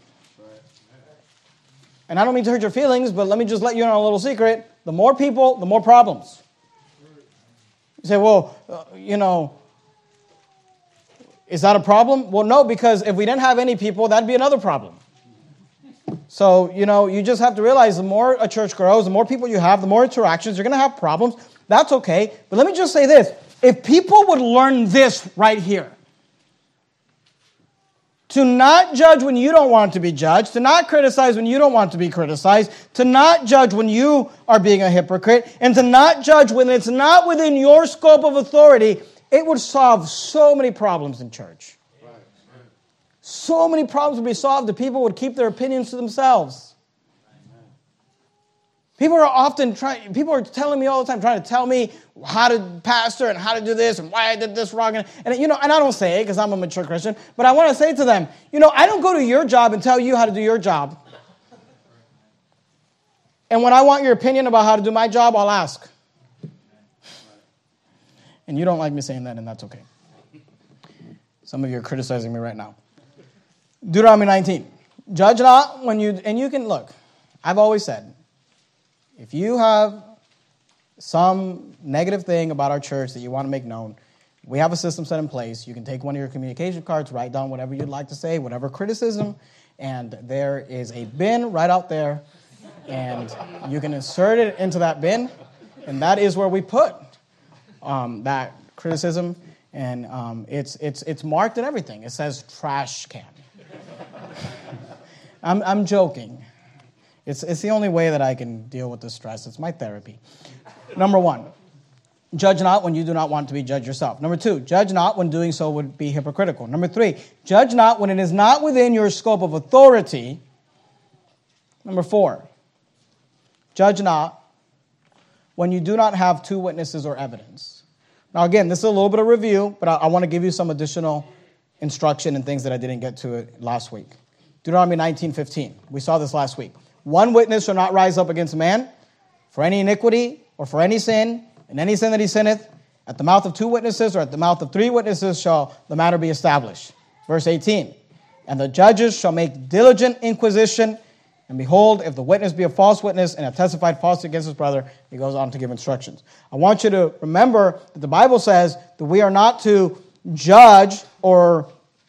And I don't mean to hurt your feelings, but let me just let you know a little secret. The more people, the more problems. You say, well, is that a problem? Well, no, because if we didn't have any people, that'd be another problem. So, you just have to realize the more a church grows, the more people you have, the more interactions, you're going to have problems. That's okay. But let me just say this. If people would learn this right here, to not judge when you don't want to be judged, to not criticize when you don't want to be criticized, to not judge when you are being a hypocrite, and to not judge when it's not within your scope of authority, it would solve so many problems in church. So many problems would be solved if people would keep their opinions to themselves. People are telling me all the time, trying to tell me how to pastor and how to do this and why I did this wrong. And I don't say it because I'm a mature Christian, but I want to say to them, I don't go to your job and tell you how to do your job. And when I want your opinion about how to do my job, I'll ask. And you don't like me saying that, and that's okay. Some of you are criticizing me right now. Deuteronomy 19. Judge not when you can look. I've always said, if you have some negative thing about our church that you want to make known, we have a system set in place. You can take one of your communication cards, write down whatever you'd like to say, whatever criticism, and there is a bin right out there, and you can insert it into that bin, and that is where we put that criticism, and it's marked and everything. It says trash can. I'm joking. It's the only way that I can deal with the stress. It's my therapy. Number 1, judge not when you do not want to be judged yourself. Number 2, judge not when doing so would be hypocritical. Number 3, judge not when it is not within your scope of authority. Number 4, judge not when you do not have 2 witnesses or evidence. Now again, this is a little bit of review, but I want to give you some additional instruction and things that I didn't get to it last week. Deuteronomy 19:15. We saw this last week. 1 witness shall not rise up against a man for any iniquity or for any sin, and any sin that he sinneth. At the mouth of 2 witnesses or at the mouth of 3 witnesses shall the matter be established. Verse 18. And the judges shall make diligent inquisition, and behold, if the witness be a false witness and have testified falsely against his brother, he goes on to give instructions. I want you to remember that the Bible says that we are not to judge or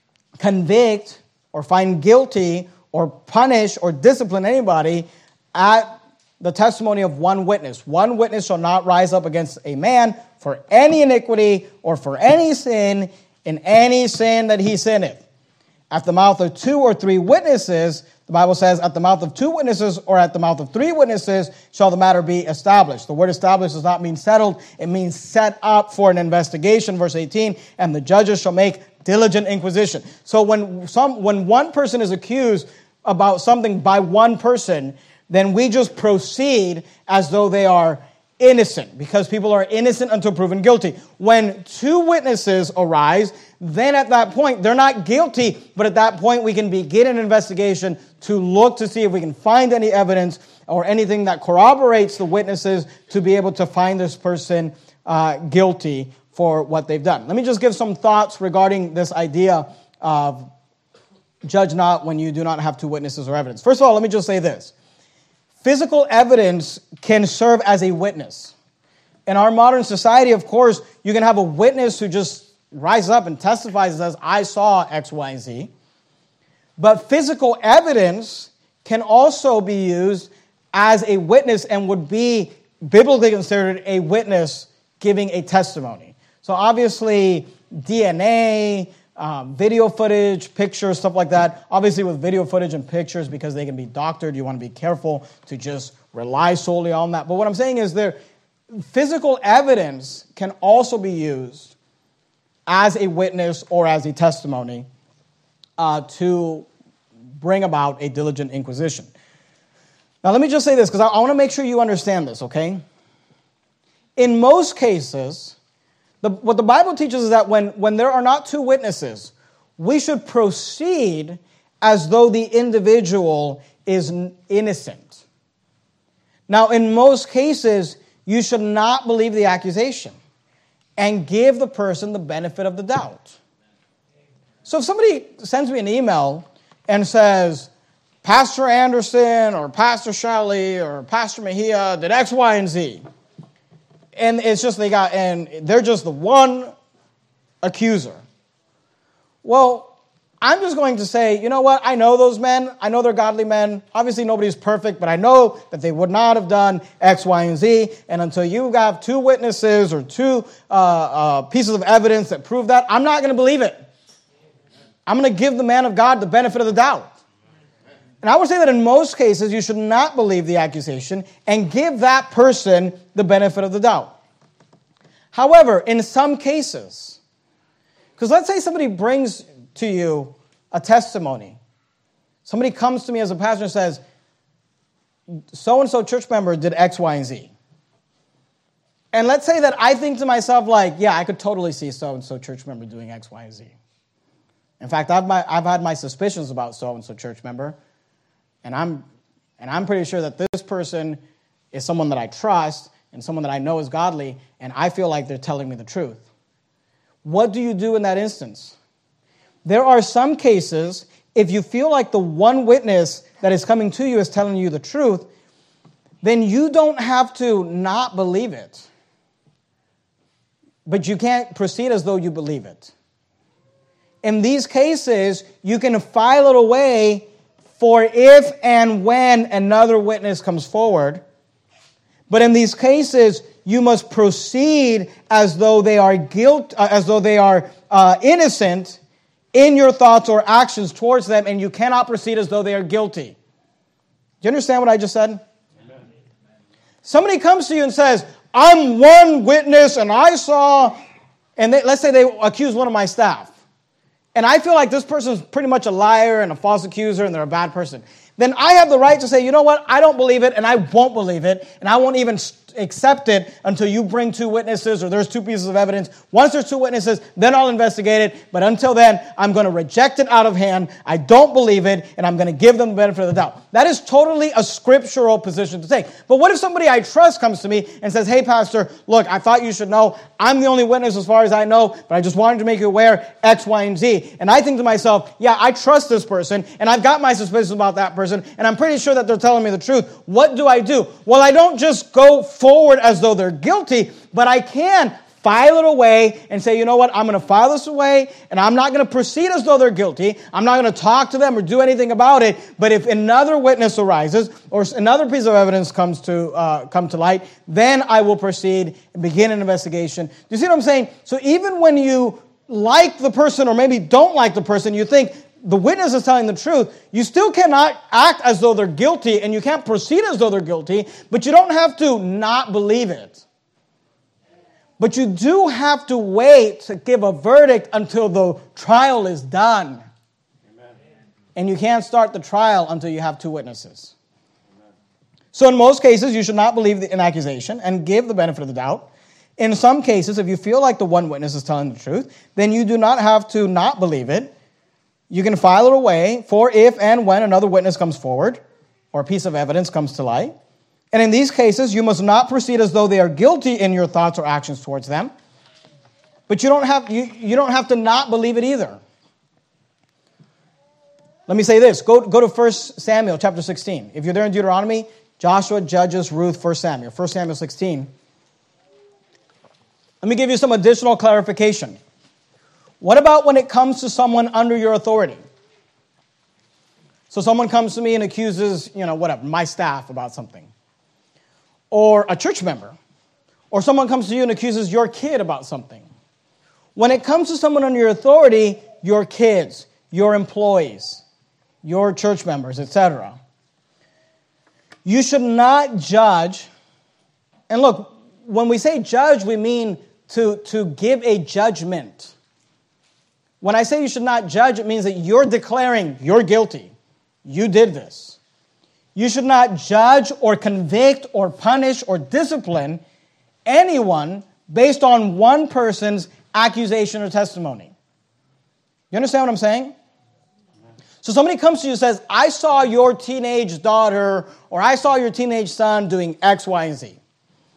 convict or find guilty or punish or discipline anybody at the testimony of 1 witness. 1 witness shall not rise up against a man for any iniquity or for any sin in any sin that he sinneth. At the mouth of 2 or 3 witnesses, the Bible says, at the mouth of 2 witnesses or at the mouth of 3 witnesses shall the matter be established. The word established does not mean settled. It means set up for an investigation. Verse 18, and the judges shall make diligent inquisition. So when one person is accused about something by 1 person, then we just proceed as though they are innocent, because people are innocent until proven guilty. When 2 witnesses arise, then at that point, they're not guilty, but at that point we can begin an investigation to look to see if we can find any evidence or anything that corroborates the witnesses to be able to find this person guilty for what they've done. Let me just give some thoughts regarding this idea of judge not when you do not have 2 witnesses or evidence. First of all, let me just say this. Physical evidence can serve as a witness. In our modern society, of course, you can have a witness who just rises up and testifies and says, I saw X, Y, and Z. But physical evidence can also be used as a witness and would be biblically considered a witness giving a testimony. So obviously, DNA, video footage, pictures, stuff like that. Obviously, with video footage and pictures, because they can be doctored, you want to be careful to just rely solely on that. But what I'm saying is physical evidence can also be used as a witness or as a testimony to bring about a diligent inquisition. Now, let me just say this, because I want to make sure you understand this, okay? In most cases, what the Bible teaches is that when there are not two witnesses, we should proceed as though the individual is innocent. Now, in most cases, you should not believe the accusation and give the person the benefit of the doubt. So if somebody sends me an email and says, Pastor Anderson or Pastor Shelley or Pastor Mejia did X, Y, and Z, and it's just they're just the one accuser. Well, I'm just going to say, you know what? I know those men. I know they're godly men. Obviously, nobody's perfect, but I know that they would not have done X, Y, and Z. And until you have two witnesses or two pieces of evidence that prove that, I'm not going to believe it. I'm going to give the man of God the benefit of the doubt. And I would say that in most cases, you should not believe the accusation and give that person the benefit of the doubt. However, in some cases, because let's say somebody brings to you a testimony. Somebody comes to me as a pastor and says, so-and-so church member did X, Y, and Z. And let's say that I think to myself, like, yeah, I could totally see so-and-so church member doing X, Y, and Z. In fact, I've had my suspicions about so-and-so church member, and I'm pretty sure that this person is someone that I trust and someone that I know is godly, and I feel like they're telling me the truth. What do you do in that instance? There are some cases, if you feel like the one witness that is coming to you is telling you the truth, then you don't have to not believe it. But you can't proceed as though you believe it. In these cases, you can file it away for if and when another witness comes forward. But in these cases, you must proceed as though they are innocent in your thoughts or actions towards them, and you cannot proceed as though they are guilty. Do you understand what I just said? Amen. Somebody comes to you and says, I'm one witness and I saw, and let's say they accuse one of my staff. And I feel like this person is pretty much a liar and a false accuser and they're a bad person. Then I have the right to say, you know what, I don't believe it and I won't believe it and I won't even accept it until you bring two witnesses or there's two pieces of evidence. Once there's two witnesses, then I'll investigate it. But until then, I'm going to reject it out of hand. I don't believe it and I'm going to give them the benefit of the doubt. That is totally a scriptural position to take. But what if somebody I trust comes to me and says, hey, pastor, look, I thought you should know. I'm the only witness as far as I know, but I just wanted to make you aware X, Y, and Z. And I think to myself, yeah, I trust this person and I've got my suspicions about that person and I'm pretty sure that they're telling me the truth. What do I do? Well, I don't just go forward as though they're guilty, but I can file it away and say, you know what, I'm going to file this away and I'm not going to proceed as though they're guilty. I'm not going to talk to them or do anything about it. But if another witness arises or another piece of evidence comes to light, then I will proceed and begin an investigation. Do you see what I'm saying? So even when you like the person or maybe don't like the person, you think the witness is telling the truth, you still cannot act as though they're guilty and you can't proceed as though they're guilty, but you don't have to not believe it. But you do have to wait to give a verdict until the trial is done. Amen. And you can't start the trial until you have two witnesses. Amen. So in most cases, you should not believe an accusation and give the benefit of the doubt. In some cases, if you feel like the one witness is telling the truth, then you do not have to not believe it. You can file it away for if and when another witness comes forward or a piece of evidence comes to light. And in these cases, you must not proceed as though they are guilty in your thoughts or actions towards them. But you don't have to not believe it either. Let me say this. Go to 1 Samuel chapter 16. If you're there in Deuteronomy, Joshua, Judges, Ruth, 1 Samuel. 1 Samuel 16. Let me give you some additional clarification. What about when it comes to someone under your authority? So someone comes to me and accuses, my staff about something. Or a church member. Or someone comes to you and accuses your kid about something. When it comes to someone under your authority, your kids, your employees, your church members, etc., you should not judge. And look, when we say judge, we mean to give a judgment. When I say you should not judge, it means that you're declaring you're guilty. You did this. You should not judge or convict or punish or discipline anyone based on one person's accusation or testimony. You understand what I'm saying? So somebody comes to you and says, I saw your teenage daughter or I saw your teenage son doing X, Y, and Z.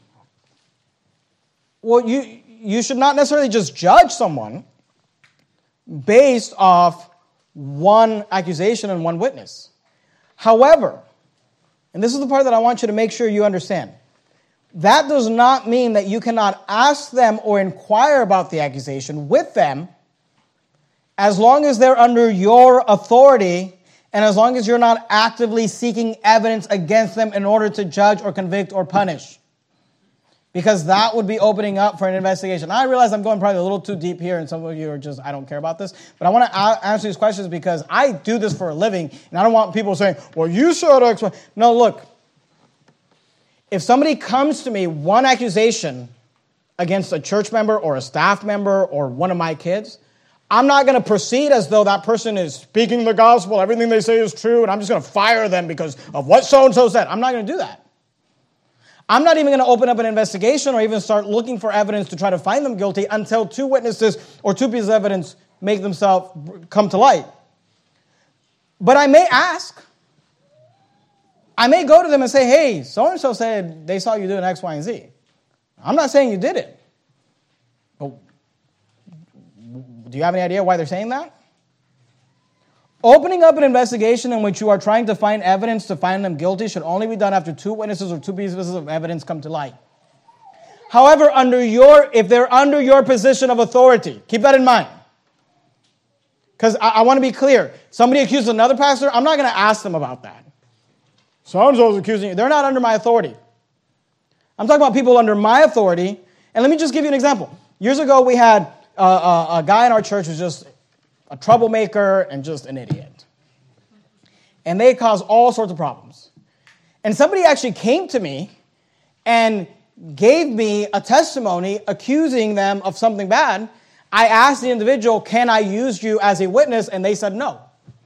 Well, you should not necessarily just judge someone based off one accusation and one witness. However, and this is the part that I want you to make sure you understand, that does not mean that you cannot ask them or inquire about the accusation with them as long as they're under your authority and as long as you're not actively seeking evidence against them in order to judge or convict or punish. Because that would be opening up for an investigation. I realize I'm going probably a little too deep here, and some of you are just, I don't care about this. But I want to answer these questions because I do this for a living, and I don't want people saying, well, you said X. No, look. If somebody comes to me, one accusation against a church member or a staff member or one of my kids, I'm not going to proceed as though that person is speaking the gospel, everything they say is true, and I'm just going to fire them because of what so-and-so said. I'm not going to do that. I'm not even going to open up an investigation or even start looking for evidence to try to find them guilty until two witnesses or two pieces of evidence make themselves come to light. But I may ask. I may go to them and say, hey, so-and-so said they saw you doing X, Y, and Z. I'm not saying you did it. But do you have any idea why they're saying that? Opening up an investigation in which you are trying to find evidence to find them guilty should only be done after two witnesses or two pieces of evidence come to light. However, if they're under your position of authority, keep that in mind. Because I want to be clear. Somebody accuses another pastor, I'm not going to ask them about that. So-and-so is accusing you. They're not under my authority. I'm talking about people under my authority. And let me just give you an example. Years ago, we had a guy in our church who was just a troublemaker and just an idiot. And they caused all sorts of problems. And somebody actually came to me and gave me a testimony accusing them of something bad. I asked the individual, can I use you as a witness? And they said no.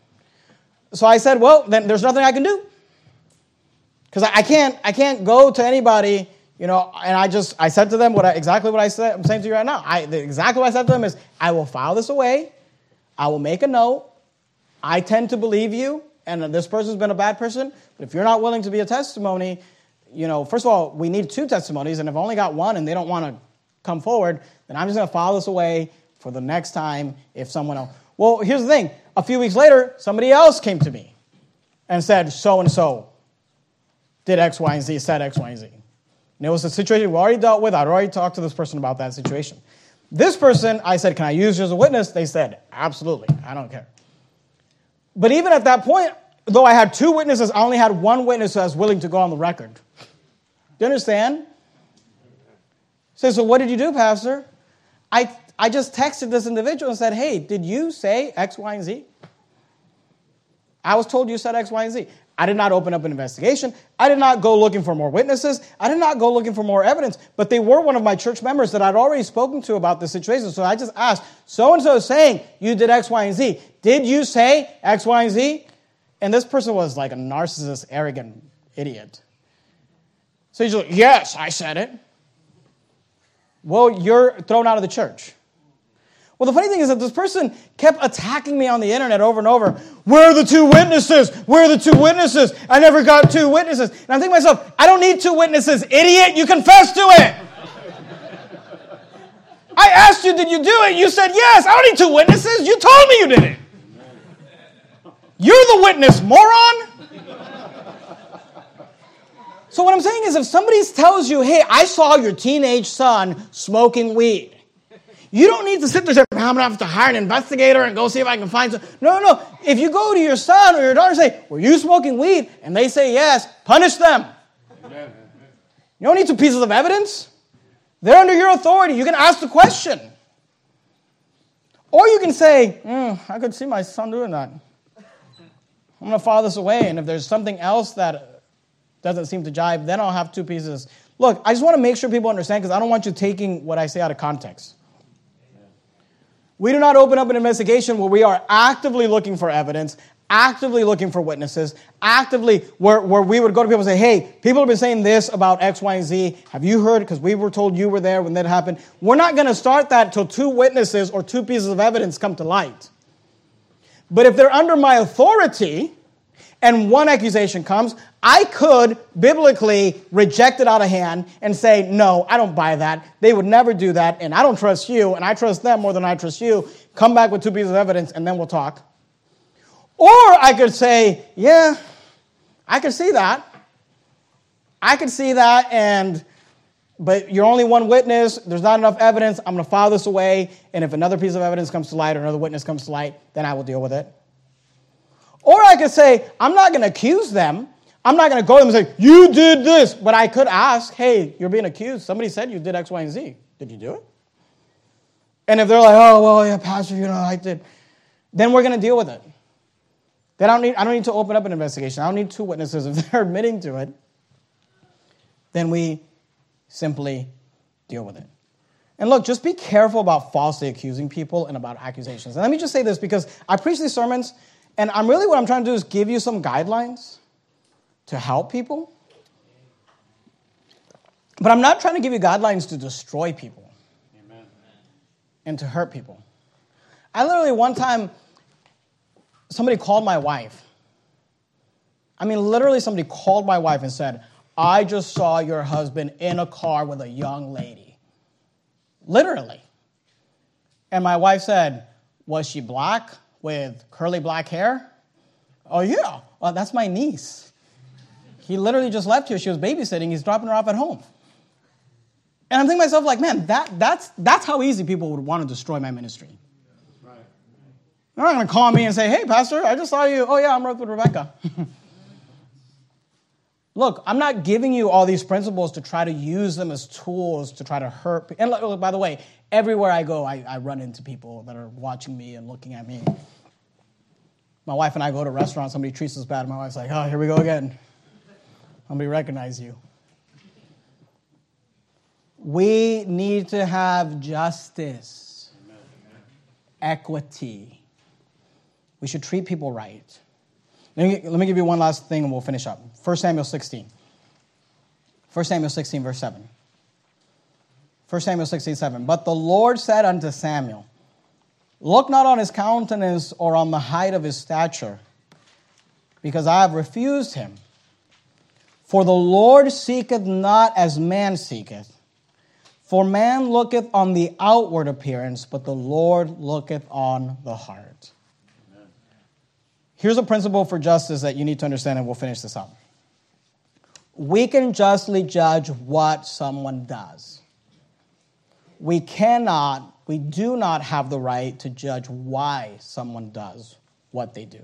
So I said, well, then there's nothing I can do. Because I can't go to anybody, and I said to them exactly what I'm saying to you right now. Exactly what I said to them is, I will file this away. I will make a note. I tend to believe you, and this person's been a bad person. But if you're not willing to be a testimony, first of all, we need two testimonies, and if I've only got one and they don't want to come forward, then I'm just going to file this away for the next time if someone else. Well, here's the thing. A few weeks later, somebody else came to me and said, so-and-so did X, Y, and Z, said X, Y, and Z. And it was a situation we already dealt with. I'd already talked to this person about that situation. This person, I said, can I use you as a witness? They said, absolutely. I don't care. But even at that point, though I had two witnesses, I only had one witness who was willing to go on the record. Do you understand? So what did you do, Pastor? I just texted this individual and said, hey, did you say X, Y, and Z? I was told you said X, Y, and Z. I did not open up an investigation. I did not go looking for more witnesses. I did not go looking for more evidence. But they were one of my church members that I'd already spoken to about this situation. So I just asked, so-and-so is saying you did X, Y, and Z. Did you say X, Y, and Z? And this person was like a narcissist, arrogant idiot. So he's like, yes, I said it. Well, you're thrown out of the church. Well, the funny thing is that this person kept attacking me on the internet over and over. Where are the two witnesses? Where are the two witnesses? I never got two witnesses. And I'm thinking to myself, I don't need two witnesses, idiot. You confessed to it. I asked you, did you do it? You said yes. I don't need two witnesses. You told me you did it. You're the witness, moron. So what I'm saying is if somebody tells you, hey, I saw your teenage son smoking weed, you don't need to sit there and say, I'm going to have to hire an investigator and go see if I can find some. No. If you go to your son or your daughter and say, were you smoking weed? And they say yes, punish them. You don't need two pieces of evidence. They're under your authority. You can ask the question. Or you can say, I could see my son doing that. I'm going to file this away. And if there's something else that doesn't seem to jive, then I'll have two pieces. Look, I just want to make sure people understand because I don't want you taking what I say out of context. We do not open up an investigation where we are actively looking for evidence, actively looking for witnesses, actively where we would go to people and say, hey, people have been saying this about X, Y, and Z. Have you heard? Because we were told you were there when that happened. We're not going to start that until 2 witnesses or 2 pieces of evidence come to light. But if they're under my authority and 1 accusation comes, I could biblically reject it out of hand and say, no, I don't buy that. They would never do that, and I don't trust you, and I trust them more than I trust you. Come back with 2 pieces of evidence, and then we'll talk. Or I could say, yeah, I could see that. I could see that, but you're only 1 witness. There's not enough evidence. I'm going to file this away, and if another piece of evidence comes to light or another witness comes to light, then I will deal with it. Or I could say, I'm not going to accuse them. I'm not going to go to them and say, you did this. But I could ask, hey, you're being accused. Somebody said you did X, Y, and Z. Did you do it? And if they're like, oh, well, yeah, Pastor, I did. Then we're going to deal with it. Then I don't need to open up an investigation. I don't need 2 witnesses. If they're admitting to it, then we simply deal with it. And look, just be careful about falsely accusing people and about accusations. And let me just say this, because I preach these sermons, and what I'm trying to do is give you some guidelines to help people. But I'm not trying to give you guidelines to destroy people. Amen. And to hurt people. I literally, one time, somebody called my wife. Literally somebody called my wife and said, I just saw your husband in a car with a young lady. Literally. And my wife said, was she black with curly black hair? Oh, yeah. Well, that's my niece. He literally just left here. She was babysitting. He's dropping her off at home. And I'm thinking to myself, like, man, that's how easy people would want to destroy my ministry. Right. They're not going to call me and say, hey, Pastor, I just saw you. Oh, yeah, I'm with Rebecca. Look, I'm not giving you all these principles to try to use them as tools to try to hurt people. And look, by the way, everywhere I go, I run into people that are watching me and looking at me. My wife and I go to a restaurant, somebody treats us bad. My wife's like, oh, here we go again. Somebody recognize you. We need to have justice, equity. We should treat people right. Let me give you one last thing and we'll finish up. 1 Samuel 16. 1 Samuel 16, verse 7. 1 Samuel 16, 7. But the Lord said unto Samuel, look not on his countenance or on the height of his stature, because I have refused him. For the Lord seeketh not as man seeketh. For man looketh on the outward appearance, but the Lord looketh on the heart. Amen. Here's a principle for justice that you need to understand, and we'll finish this up. We can justly judge what someone does. We do not have the right to judge why someone does what they do.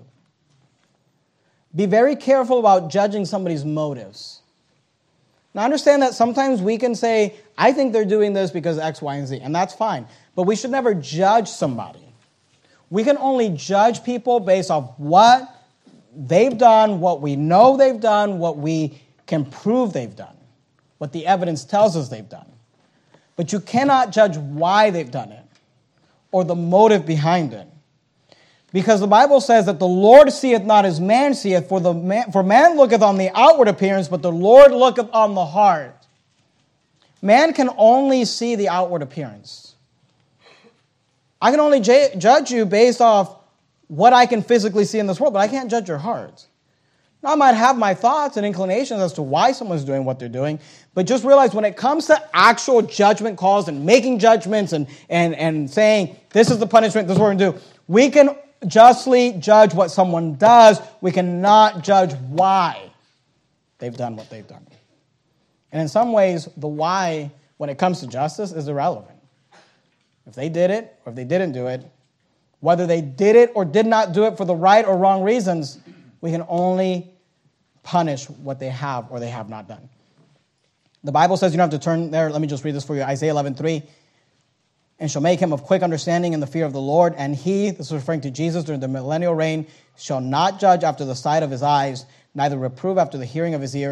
Be very careful about judging somebody's motives. Now, understand that sometimes we can say, I think they're doing this because X, Y, and Z, and that's fine. But we should never judge somebody. We can only judge people based off what they've done, what we know they've done, what we can prove they've done, what the evidence tells us they've done. But you cannot judge why they've done it or the motive behind it. Because the Bible says that the Lord seeth not as man seeth, for man looketh on the outward appearance, but the Lord looketh on the heart. Man can only see the outward appearance. I can only judge you based off what I can physically see in this world, but I can't judge your heart. Now, I might have my thoughts and inclinations as to why someone's doing what they're doing, but just realize when it comes to actual judgment calls and making judgments and saying, this is the punishment, this is what we're going to do, we can justly judge what someone does. We cannot judge why they've done what they've done. And in some ways, the why, when it comes to justice, is irrelevant. If they did it or if they didn't do it, whether they did it or did not do it for the right or wrong reasons, we can only punish what they have or they have not done. The Bible says, you don't have to turn there. Let me just read this for you. Isaiah 11:3. And shall make him of quick understanding in the fear of the Lord. And he, this is referring to Jesus during the millennial reign, shall not judge after the sight of his eyes, neither reprove after the hearing of his ears,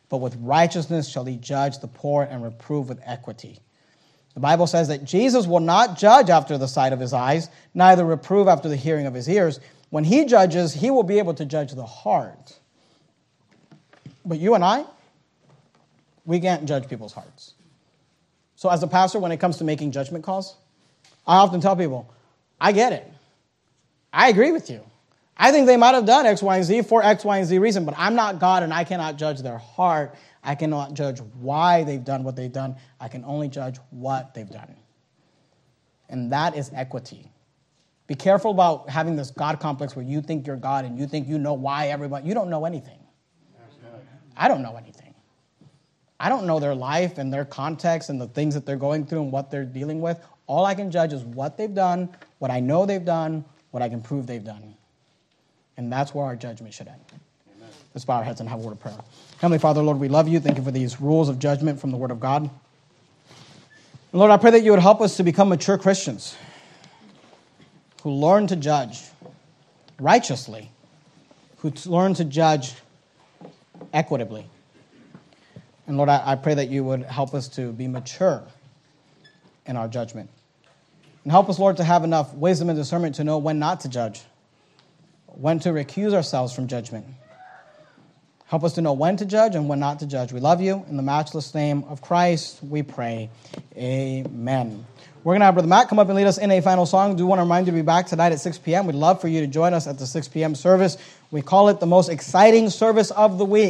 but with righteousness shall he judge the poor and reprove with equity. The Bible says that Jesus will not judge after the sight of his eyes, neither reprove after the hearing of his ears. When he judges, he will be able to judge the heart. But you and I, we can't judge people's hearts. So as a pastor, when it comes to making judgment calls, I often tell people, I get it. I agree with you. I think they might have done X, Y, and Z for X, Y, and Z reason, but I'm not God and I cannot judge their heart. I cannot judge why they've done what they've done. I can only judge what they've done. And that is equity. Be careful about having this God complex where you think you're God and you think you know why everybody. You don't know anything. I don't know anything. I don't know their life and their context and the things that they're going through and what they're dealing with. All I can judge is what they've done, what I know they've done, what I can prove they've done. And that's where our judgment should end. Amen. Let's bow our heads and have a word of prayer. Heavenly Father, Lord, we love you. Thank you for these rules of judgment from the Word of God. And Lord, I pray that you would help us to become mature Christians who learn to judge righteously, who learn to judge equitably. And Lord, I pray that you would help us to be mature in our judgment. And help us, Lord, to have enough wisdom and discernment to know when not to judge, when to recuse ourselves from judgment. Help us to know when to judge and when not to judge. We love you. In the matchless name of Christ, we pray. Amen. We're going to have Brother Matt come up and lead us in a final song. I do want to remind you to be back tonight at 6 p.m. We'd love for you to join us at the 6 p.m. service. We call it the most exciting service of the week.